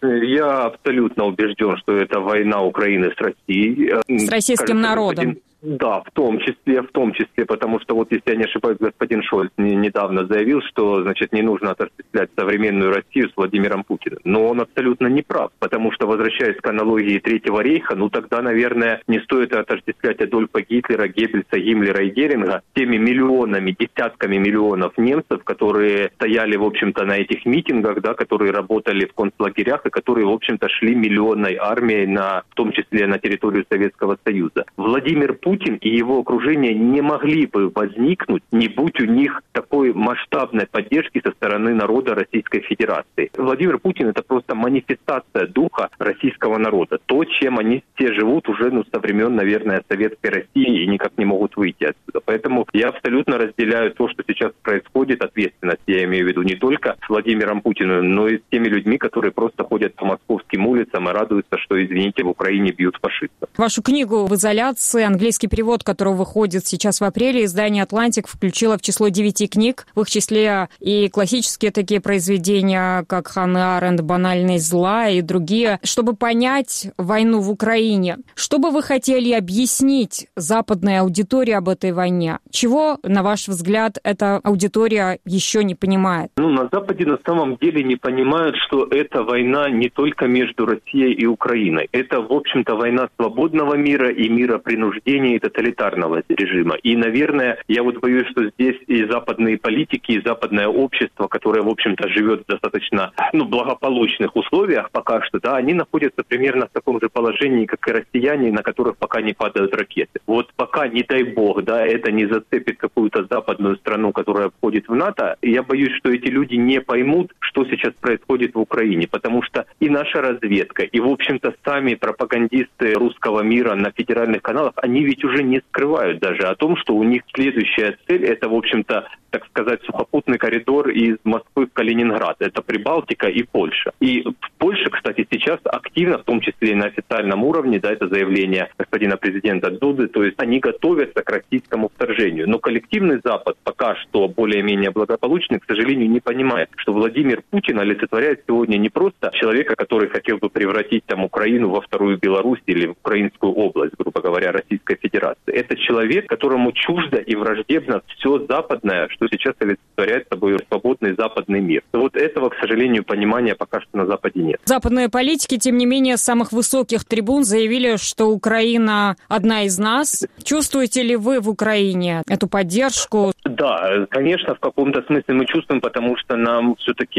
я абсолютно убежден, что это война Украины с Россией. С российским народом. Да, в том числе, потому что, вот если я не ошибаюсь, господин Шольц недавно заявил, что, не нужно отождествлять современную Россию с Владимиром Путиным. Но он абсолютно не прав, потому что, возвращаясь к аналогии Третьего рейха, тогда, наверное, не стоит отождествлять Адольфа Гитлера, Геббельса, Гиммлера и Геринга теми миллионами, десятками миллионов немцев, которые стояли, в общем-то, на этих митингах, да, которые работали в концлагерях и которые, в общем-то, шли миллионной армией, в том числе на территорию Советского Союза. Владимир Путин и его окружение не могли бы возникнуть, не будь у них такой масштабной поддержки со стороны народа Российской Федерации. Владимир Путин — это просто манифестация духа российского народа. То, чем они все живут уже со времен, наверное, Советской России и никак не могут выйти отсюда. Поэтому я абсолютно разделяю то, что сейчас происходит, ответственность, я имею в виду не только с Владимиром Путиным, но и с теми людьми, которые просто ходят по московским улицам и радуются, что, извините, в Украине бьют фашистов. Вашу книгу «В изоляции», английский перевод, который выходит сейчас в апреле, издание «Атлантик» включило в число 9 книг, в их числе и классические такие произведения, как Ханна Аренд «Банальность зла» и другие, чтобы понять войну в Украине. Что бы вы хотели объяснить западной аудитории об этой войне? Чего, на ваш взгляд, эта аудитория еще не понимает? На Западе на самом деле не понимают, что эта война не только между Россией и Украиной. Это, в общем-то, война свободного мира и мира принуждения и тоталитарного режима. И, наверное, я боюсь, что здесь и западные политики, и западное общество, которое, в общем-то, живет в достаточно благополучных условиях пока что, да, они находятся примерно в таком же положении, как и россияне, на которых пока не падают ракеты. Вот пока, не дай бог, да, это не зацепит какую-то западную страну, которая входит в НАТО, я боюсь, что эти люди не поймут, что сейчас происходит в Украине. Украине, потому что и наша разведка, и, в общем-то, сами пропагандисты русского мира на федеральных каналах, они ведь уже не скрывают даже о том, что у них следующая цель – это, в общем-то, так сказать, сухопутный коридор из Москвы в Калининград. Это Прибалтика и Польша. И в Польше, кстати, сейчас активно, в том числе и на официальном уровне, да, это заявление господина президента Дуды, то есть они готовятся к российскому вторжению. Но коллективный Запад пока что более-менее благополучный, к сожалению, не понимает, что Владимир Путин олицетворяет сегодня не просто человека, который хотел бы превратить там Украину во вторую Беларусь или в украинскую область, грубо говоря, Российской Федерации. Это человек, которому чуждо и враждебно все западное, что сейчас олицетворяет собой свободный западный мир. Но вот этого, к сожалению, понимания пока что на Западе нет. Западные политики, тем не менее, с самых высоких трибун заявили, что Украина одна из нас. Чувствуете ли вы в Украине эту поддержку? Да, конечно, в каком-то смысле мы чувствуем, потому что нам все-таки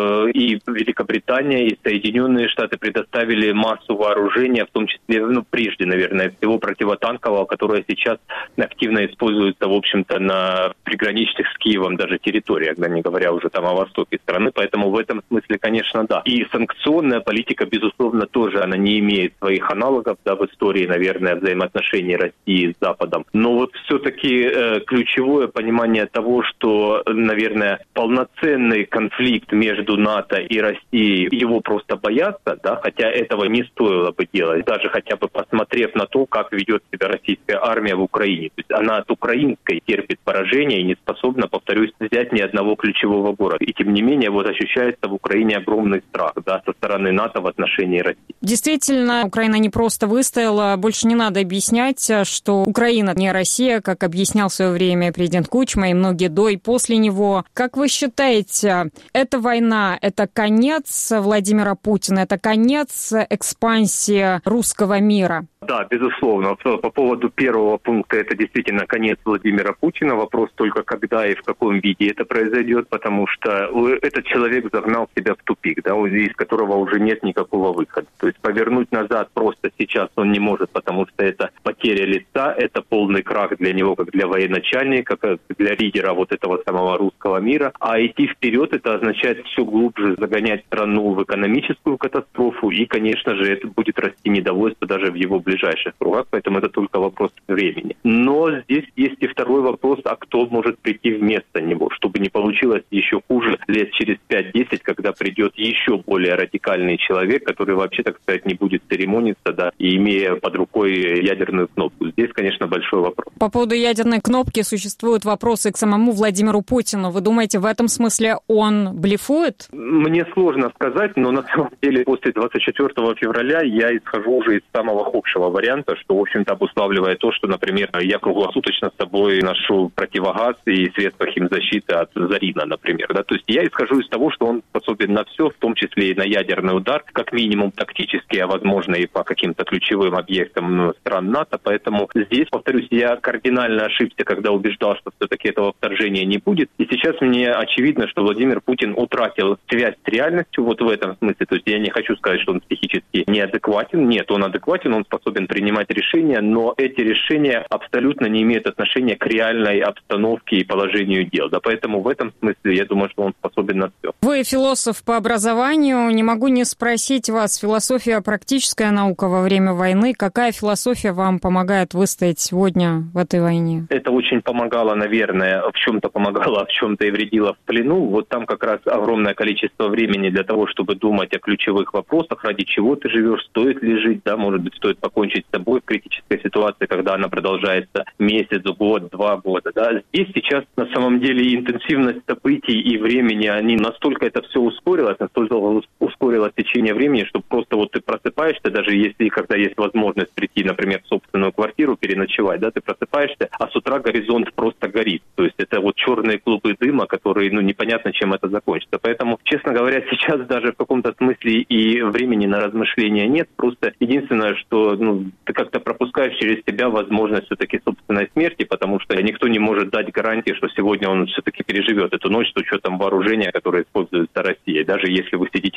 и Великобритания, и Соединенные Штаты предоставили массу вооружения, в том числе, прежде, наверное, всего противотанкового, которое сейчас активно используется, в общем-то, на приграничных с Киевом даже территориях, да, не говоря уже там о востоке страны, поэтому в этом смысле, конечно, да. И санкционная политика, безусловно, тоже, она не имеет своих аналогов, да, в истории, наверное, взаимоотношений России с Западом. Но вот все-таки ключевое понимание того, что, наверное, полноценный конфликт между НАТО и Россией, его просто боятся, да, хотя этого не стоило бы делать, даже хотя бы посмотрев на то, как ведет себя российская армия в Украине. То есть она от украинской терпит поражение и не способна, повторюсь, взять ни одного ключевого города. И тем не менее, вот ощущается в Украине огромный страх, да, со стороны НАТО в отношении России. Действительно, Украина не просто выстояла. Больше не надо объяснять, что Украина не Россия, как объяснял в свое время президент Кучма и многие до и после него. Как вы считаете, эта война – это конец Владимира Путина, это конец экспансии русского мира? Да, безусловно. По поводу первого пункта, это действительно конец Владимира Путина. Вопрос только, когда и в каком виде это произойдет, потому что этот человек загнал себя в тупик, да, из которого уже нет никакого выхода. То есть повернуть назад просто сейчас он не может, потому что это потеря лица, это полный крах для него, как для военачальника, как для лидера вот этого самого русского мира. А идти вперед, это означает все глубже загонять страну в экономическую катастрофу, и, конечно же, это будет расти недовольство даже в его ближайших кругах, поэтому это только вопрос времени. Но здесь есть и второй вопрос, а кто может прийти вместо него, чтобы не получилось еще хуже лет через 5-10, когда придет еще более радикальный человек, который вообще, так сказать, не будет церемониться, да, и имея под рукой ядерную кнопку. Здесь, конечно, большой вопрос. По поводу ядерной кнопки существуют вопросы к самому Владимиру Путину. Вы думаете, в этом смысле он блефует? Мне сложно сказать, но на самом деле после 24 февраля я исхожу уже из самого худшего варианта, что, в общем-то, обуславливает то, что, например, я круглосуточно с собой ношу противогаз и средства химзащиты от Зарина, например. Да? То есть я исхожу из того, что он способен на все, в том числе и на ядерный удар, как минимум тактически, а возможно и по каким-то ключевым объектам стран НАТО. Поэтому здесь, повторюсь, я кардинально ошибся, когда убеждал, что все-таки этого вторжения не будет. И сейчас мне очевидно, что Владимир Путин утратил связь с реальностью вот в этом смысле. То есть я не хочу сказать, что он психически неадекватен. Нет, он адекватен, он способен принимать решения, но эти решения абсолютно не имеют отношения к реальной обстановке и положению дел. Да, поэтому в этом смысле я думаю, что он способен на все. Вы философ по образованию. Не могу не спросить вас, философия – практическая наука во время войны. Какая философия вам помогает выстоять сегодня в этой войне? Это очень помогало, наверное, в чем-то помогало, а в чем-то и вредило в плену. Вот там как раз огромное количество времени для того, чтобы думать о ключевых вопросах, ради чего ты живешь, стоит ли жить, да, может быть, стоит покончить с собой в критической ситуации, когда она продолжается месяц, год, 2 года. Да. Здесь сейчас на самом деле интенсивность событий и времени, они настолько это все ускорилось, настолько ускорилось течение времени, что просто вот ты просыпаешься, даже если когда есть возможность прийти, например, в собственную квартиру, переночевать, да, ты просыпаешься, а с утра горизонт просто горит. То есть это вот черные клубы дыма, которые, непонятно, чем это закончится. Поэтому, честно говоря, сейчас даже в каком-то смысле и времени на размышления нет. Просто единственное, что ты как-то пропускаешь через себя возможность все-таки собственной смерти, потому что никто не может дать гарантии, что сегодня он все-таки переживет эту ночь с учетом вооружения, которое используется Россией, даже если вы сидите в подвале.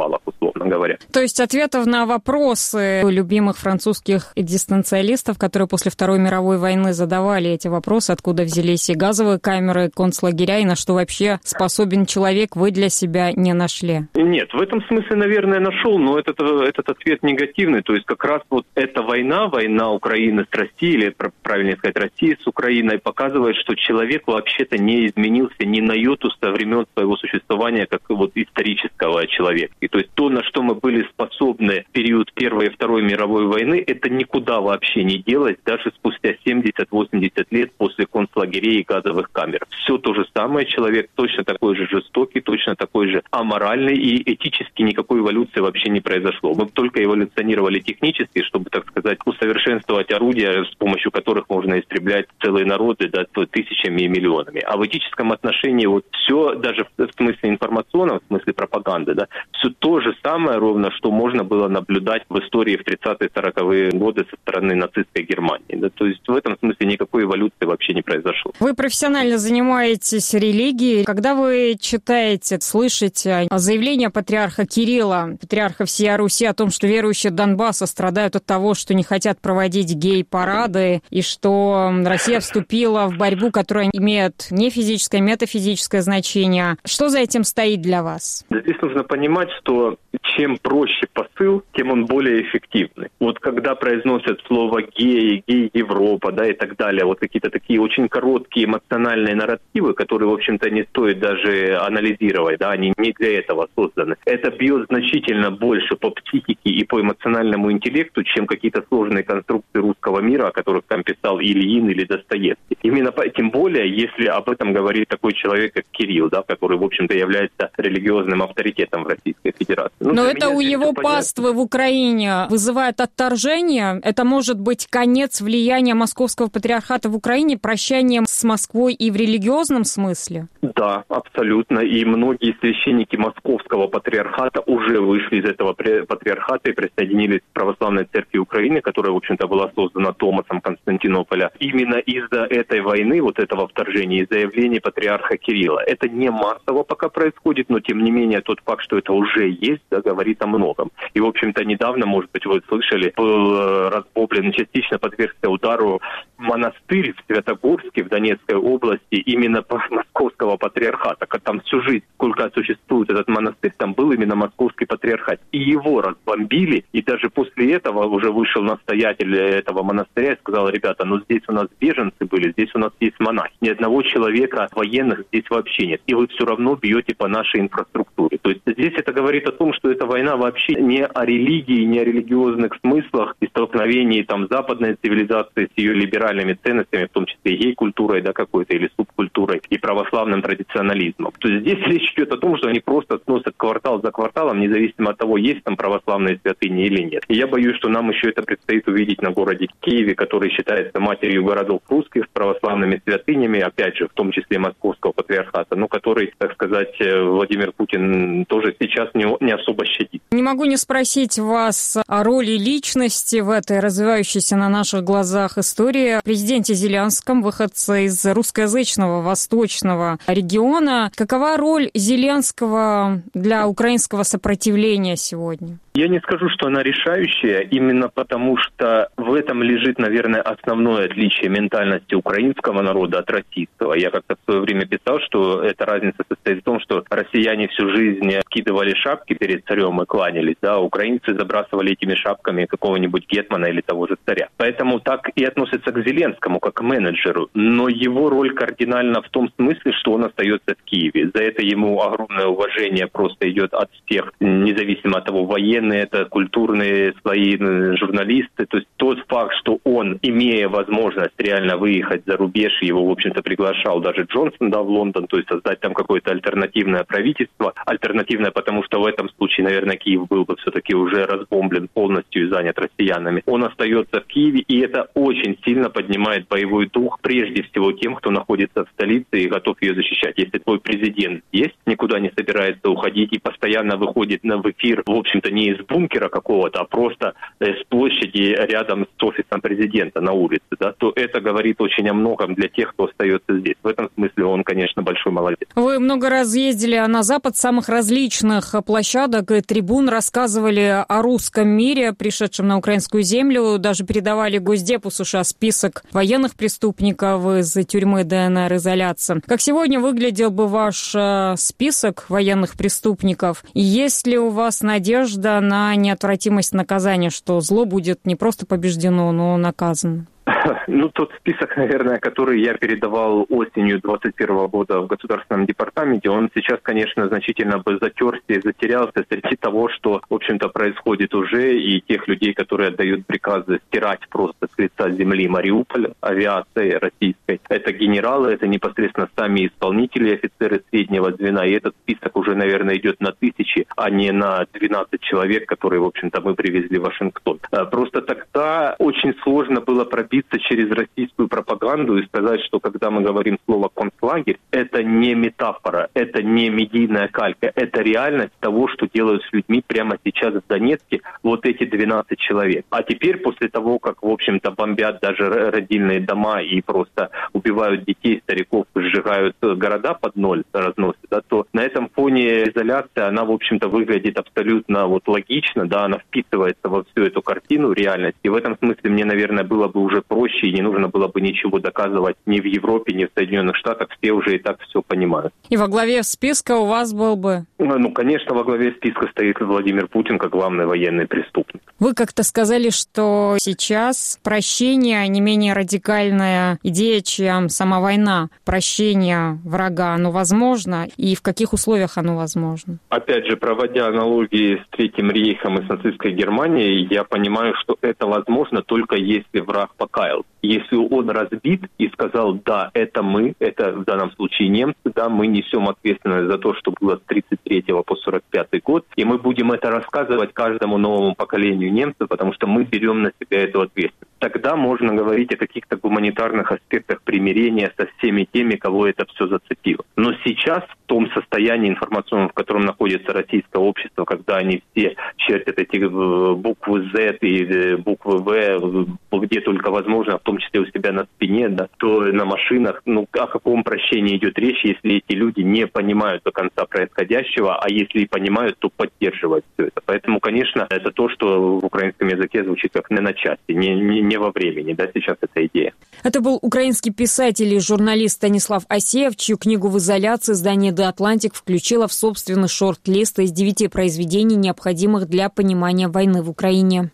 подвалах, условно говоря. То есть ответов на вопросы любимых французских экзистенциалистов, которые после Второй мировой войны задавали эти вопросы, откуда взялись и газовые камеры, концлагеря, и на что вообще способен человек, вы для себя не нашли? Нет, в этом смысле, наверное, нашел, но этот ответ негативный. То есть как раз вот эта война Украины с Россией, или правильнее сказать, России с Украиной, показывает, что человек вообще-то не изменился ни на йоту со времен своего существования как вот исторического человека. И то есть то, на что мы были способны в период Первой и Второй мировой войны, это никуда вообще не делось, даже спустя 70-80 лет после концлагерей и газовых камер. Все то же самое, человек точно такой же жестокий, точно такой же аморальный, и этически никакой эволюции вообще не произошло. Мы только эволюционировали технически, чтобы, так сказать, усовершенствовать орудия, с помощью которых можно истреблять целые народы, да, тысячами и миллионами. А в этическом отношении вот все, даже в смысле информационном, в смысле пропаганды, да, все то же самое ровно, что можно было наблюдать в истории в 30-40-е годы со стороны нацистской Германии. Да. То есть в этом смысле никакой эволюции вообще не произошло. Вы профессионально занимаетесь религией. Когда вы читаете, слышите заявление патриарха Кирилла, патриарха всей Руси, о том, что верующие Донбасса страдают от того, что не хотят проводить гей-парады, и что Россия вступила в борьбу, которая имеет не физическое, а метафизическое значение. Что за этим стоит для вас? Здесь нужно понимать, что чем проще посыл, тем он более эффективный. Вот когда произносят слово «гей», «гей-Европа», да, и так далее, вот какие-то такие очень короткие эмоциональные нарративы, которые, в общем-то, не стоит даже анализировать, да, они не для этого созданы. Это бьет значительно больше по психике и по эмоциональному интеллекту, чем какие-то сложные конструкции русского мира, о которых там писал Ильин или Достоевский. Именно тем более, если об этом говорит такой человек, как Кирилл, да, который, в общем-то, является религиозным авторитетом в Российской Федерации. Но это у его паствы в Украине вызывает отторжение. Это может быть конец влияния Московского патриархата в Украине, прощанием с Москвой и в религиозном смысле? Да, абсолютно. И многие священники Московского патриархата уже вышли из этого патриархата и присоединились к Православной Церкви Украины, которая, в общем-то, была создана Томасом Константинополя. Именно из-за этой войны, вот этого вторжения, из заявлений патриарха Кирилла. Это не массово пока происходит, но, тем не менее, тот факт, что это уже есть, да, говорит о многом. И, в общем-то, недавно, может быть, вы слышали, был разбомблен, частично подвергся удару монастырь в Святогорске, в Донецкой области, именно Московского патриархата. Там всю жизнь, сколько существует этот монастырь, там был именно Московский патриархат. И его разбомбили, и даже после этого уже вышел настоятель этого монастыря и сказал: ребята, ну здесь у нас беженцы были, здесь у нас есть монахи. Ни одного человека военных здесь вообще нет. И вы все равно бьете по нашей инфраструктуре. То есть здесь это говорит о том, что эта война вообще не о религии, не о религиозных смыслах и столкновении там западной цивилизации с ее либеральными ценностями, в том числе и гей-культурой, да, какой-то, или субкультурой, и православным традиционализмом. То есть здесь речь идет о том, что они просто сносят квартал за кварталом, независимо от того, есть там православные святыни или нет. И я боюсь, что нам еще это предстоит увидеть на городе Киеве, который считается матерью городов русских с православными святынями, опять же, в том числе Московского патриархата, но который, так сказать, Владимир Путин тоже сейчас не особо щадит. Не могу не спросить вас о роли личности в этой развивающейся на наших глазах истории. О президенте Зеленском, выходце из русскоязычного восточного региона. Какова роль Зеленского для украинского сопротивления сегодня? Я не скажу, что она решающая, именно потому что в этом лежит, наверное, основное отличие ментальности украинского народа от российского. Я как-то в свое время писал, что эта разница состоит в том, что россияне всю жизнь скидывали шапки перед царем и кланялись, да, а украинцы забрасывали этими шапками какого-нибудь гетмана или того же царя. Поэтому так и относятся к Зеленскому, как к менеджеру. Но его роль кардинальна в том смысле, что он остается в Киеве. За это ему огромное уважение просто идет от всех, независимо от того, военные это, культурные слои, журналисты. То есть тот факт, что он, имея возможность реально выехать за рубеж, его, в общем-то, приглашал даже Джонсон, да, в Лондон, то есть создать там какое-то альтернативное правительство. Альтернативное, потому что в этом случае, наверное, Киев был бы все-таки уже разбомблен полностью и занят россиянами. Он остается в Киеве, и это очень сильно поднимает боевой дух, прежде всего тем, кто находится в столице и готов ее защищать. Если твой президент есть, никуда не собирается уходить и постоянно выходит в эфир, в общем-то, не из бункера какого-то, а просто с площади рядом с офисом президента на улице, да, то это говорит очень о многом для тех, кто остается здесь. В этом смысле он, конечно, большой молодец. Вы много раз ездили на Запад, самых различных площадок и трибун, рассказывали о русском мире, пришедшем на украинскую землю, даже передавали Госдепу США список военных преступников из тюрьмы ДНР-изоляции. Как сегодня выглядел бы ваш список военных преступников? И есть ли у вас надежда на неотвратимость наказания, что зло будет не просто побеждено, но наказано? Ну, тот список, наверное, который я передавал осенью 2021 года в Государственном департаменте, он сейчас, конечно, значительно бы затерся и затерялся среди того, что, в общем-то, происходит уже, и тех людей, которые отдают приказы стирать просто с лица земли Мариуполь авиацией российской. Это генералы, это непосредственно сами исполнители, офицеры среднего звена, и этот список уже, наверное, идет на тысячи, а не на 12 человек, которые, в общем-то, мы привезли в Вашингтон. Просто тогда очень сложно было пробиться через российскую пропаганду и сказать, что когда мы говорим слово «концлагерь», это не метафора, это не медийная калька, это реальность того, что делают с людьми прямо сейчас в Донецке вот эти 12 человек. А теперь, после того, как, в общем-то, бомбят даже родильные дома и просто убивают детей, стариков, сжигают города под ноль, разносят, да, то на этом фоне изоляция, она, в общем-то, выглядит абсолютно вот логично, да, она вписывается во всю эту картину реальности. И в этом смысле мне, наверное, было бы уже проще, и не нужно было бы ничего доказывать ни в Европе, ни в Соединенных Штатах. Все уже и так все понимают. И во главе списка у вас был бы? Ну, конечно, во главе списка стоит Владимир Путин как главный военный преступник. Вы как-то сказали, что сейчас прощение не менее радикальная идея, чем сама война. Прощение врага, оно возможно? И в каких условиях оно возможно? Опять же, проводя аналогии с Третьим рейхом и с нацистской Германией, я понимаю, что это возможно только если враг покаялся. Если он разбит и сказал, да, это мы, это в данном случае немцы, да, мы несем ответственность за то, что было с 1933 по 1945 год, и мы будем это рассказывать каждому новому поколению немцев, потому что мы берем на себя эту ответственность. Тогда можно говорить о каких-то гуманитарных аспектах примирения со всеми теми, кого это все зацепило. Но сейчас, в том состоянии информационном, в котором находится российское общество, когда они все чертят эти буквы Z и буквы В, где только возможно, в том числе у себя на спине, да, то на машинах, ну, о каком прощении идет речь, если эти люди не понимают до конца происходящего, а если и понимают, то поддерживают все это. Поэтому, конечно, это то, что в украинском языке звучит как «не на части», не во времени, да, сейчас эта идея. Это был украинский писатель и журналист Станислав Асеев, чью книгу «В изоляции» издание «The Atlantic» включило в собственный шорт-лист из 9 произведений, необходимых для понимания войны в Украине.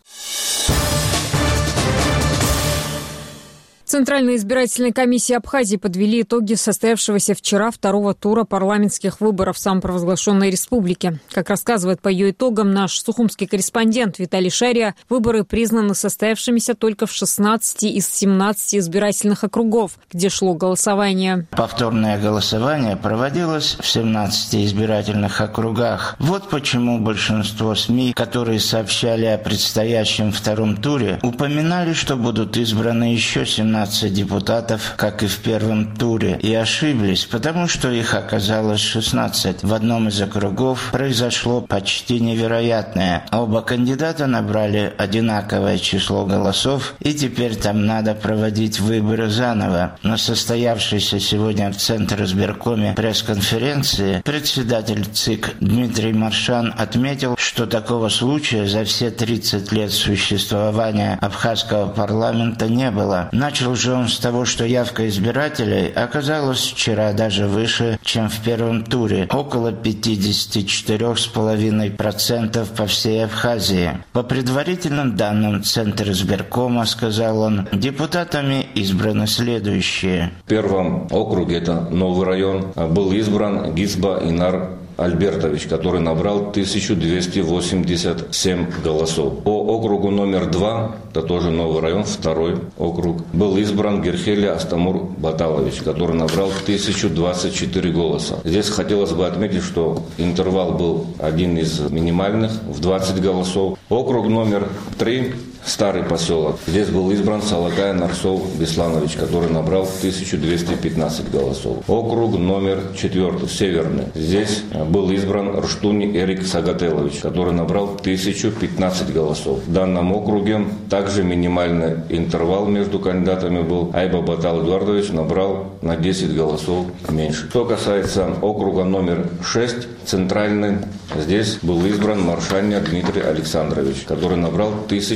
Центральной избирательной комиссии Абхазии подвели итоги состоявшегося вчера второго тура парламентских выборов в самопровозглашенной республике. Как рассказывает по ее итогам наш сухумский корреспондент Виталий Шария, выборы признаны состоявшимися только в 16 из 17 избирательных округов, где шло голосование. Повторное голосование проводилось в 17 избирательных округах. Вот почему большинство СМИ, которые сообщали о предстоящем втором туре, упоминали, что будут избраны еще 17 депутатов, как и в первом туре, и ошиблись, потому что их оказалось 16. В одном из округов произошло почти невероятное. Оба кандидата набрали одинаковое число голосов, и теперь там надо проводить выборы заново. На состоявшейся сегодня в Центризбиркоме пресс-конференции председатель ЦИК Дмитрий Маршан отметил, что такого случая за все 30 лет существования абхазского парламента не было. Начал же он с того, что явка избирателей оказалась вчера даже выше, чем в первом туре, около 54,5% по всей Абхазии. По предварительным данным Центризбиркома, сказал он, депутатами избраны следующие. В первом округе, это новый район, был избран Гизба Инар Альбертович, который набрал 1287 голосов. По округу номер 2, это тоже новый район, второй округ, был избран Герхели Астамур Баталович, который набрал 1024 голоса. Здесь хотелось бы отметить, что интервал был один из минимальных, в 20 голосов. Округ номер 3, Старый поселок. Здесь был избран Салакай Нарсов Бесланович, который набрал 1215 голосов. Округ номер 4, Северный. Здесь был избран Рштуни Эрик Сагателович, который набрал 1015 голосов. В данном округе также минимальный интервал между кандидатами был. Айба Батал Эдуардович набрал на 10 голосов меньше. Что касается округа номер 6, Центральный, здесь был избран Маршаня Дмитрий Александрович, который набрал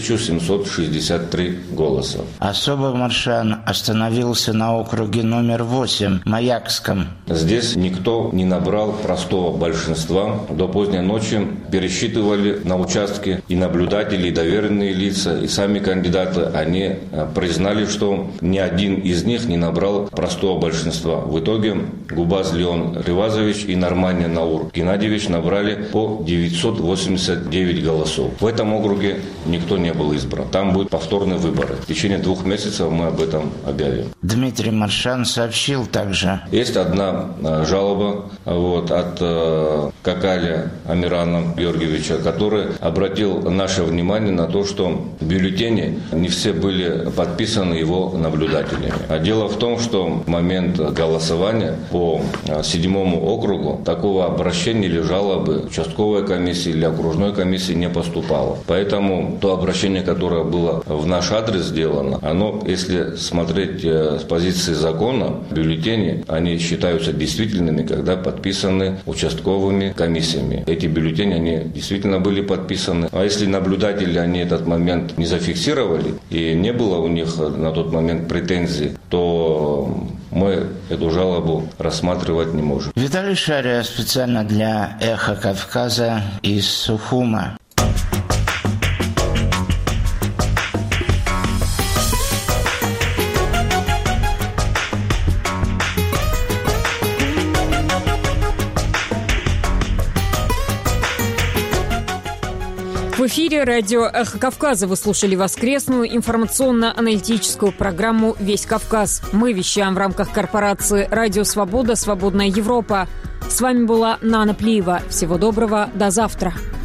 1763 голоса. Особо Маршан остановился на округе номер 8, Маякском. Здесь никто не набрал простого большинства. До поздней ночи пересчитывали на участке и наблюдатели, и доверенные лица, и сами кандидаты. Они признали, что ни один из них не набрал простого большинства. В итоге Губаз Леон Ревазович и Нормания Наур Геннадьевич набрали по 989 голосов. В этом округе никто не был избран. Там будут повторные выборы. В течение 2 месяцев мы об этом объявим. Дмитрий Маршан сообщил также. Есть одна жалоба от Какаля Амирана Георгиевича, который обратил наше внимание на то, что бюллетени не все были подписаны его наблюдателями. А дело в том, что в момент голосования по 7 округу такого обращения или жалобы участковой комиссии или окружной комиссии не поступало. Поэтому то обращение, которое было в наш адрес сделано, оно, если смотреть с позиции закона, бюллетени, они считаются действительными, когда подписаны участковыми комиссиями. Эти бюллетени, они действительно были подписаны. А если наблюдатели, они этот момент не зафиксировали и не было у них на тот момент претензий, то мы эту жалобу рассматривать не можем. Виталий Шария специально для «Эхо Кавказа» из Сухума. В эфире радио «Эхо Кавказа» вы слушали воскресную информационно-аналитическую программу «Весь Кавказ». Мы вещаем в рамках корпорации «Радио Свобода. Свободная Европа». С вами была Нана Плиева. Всего доброго. До завтра.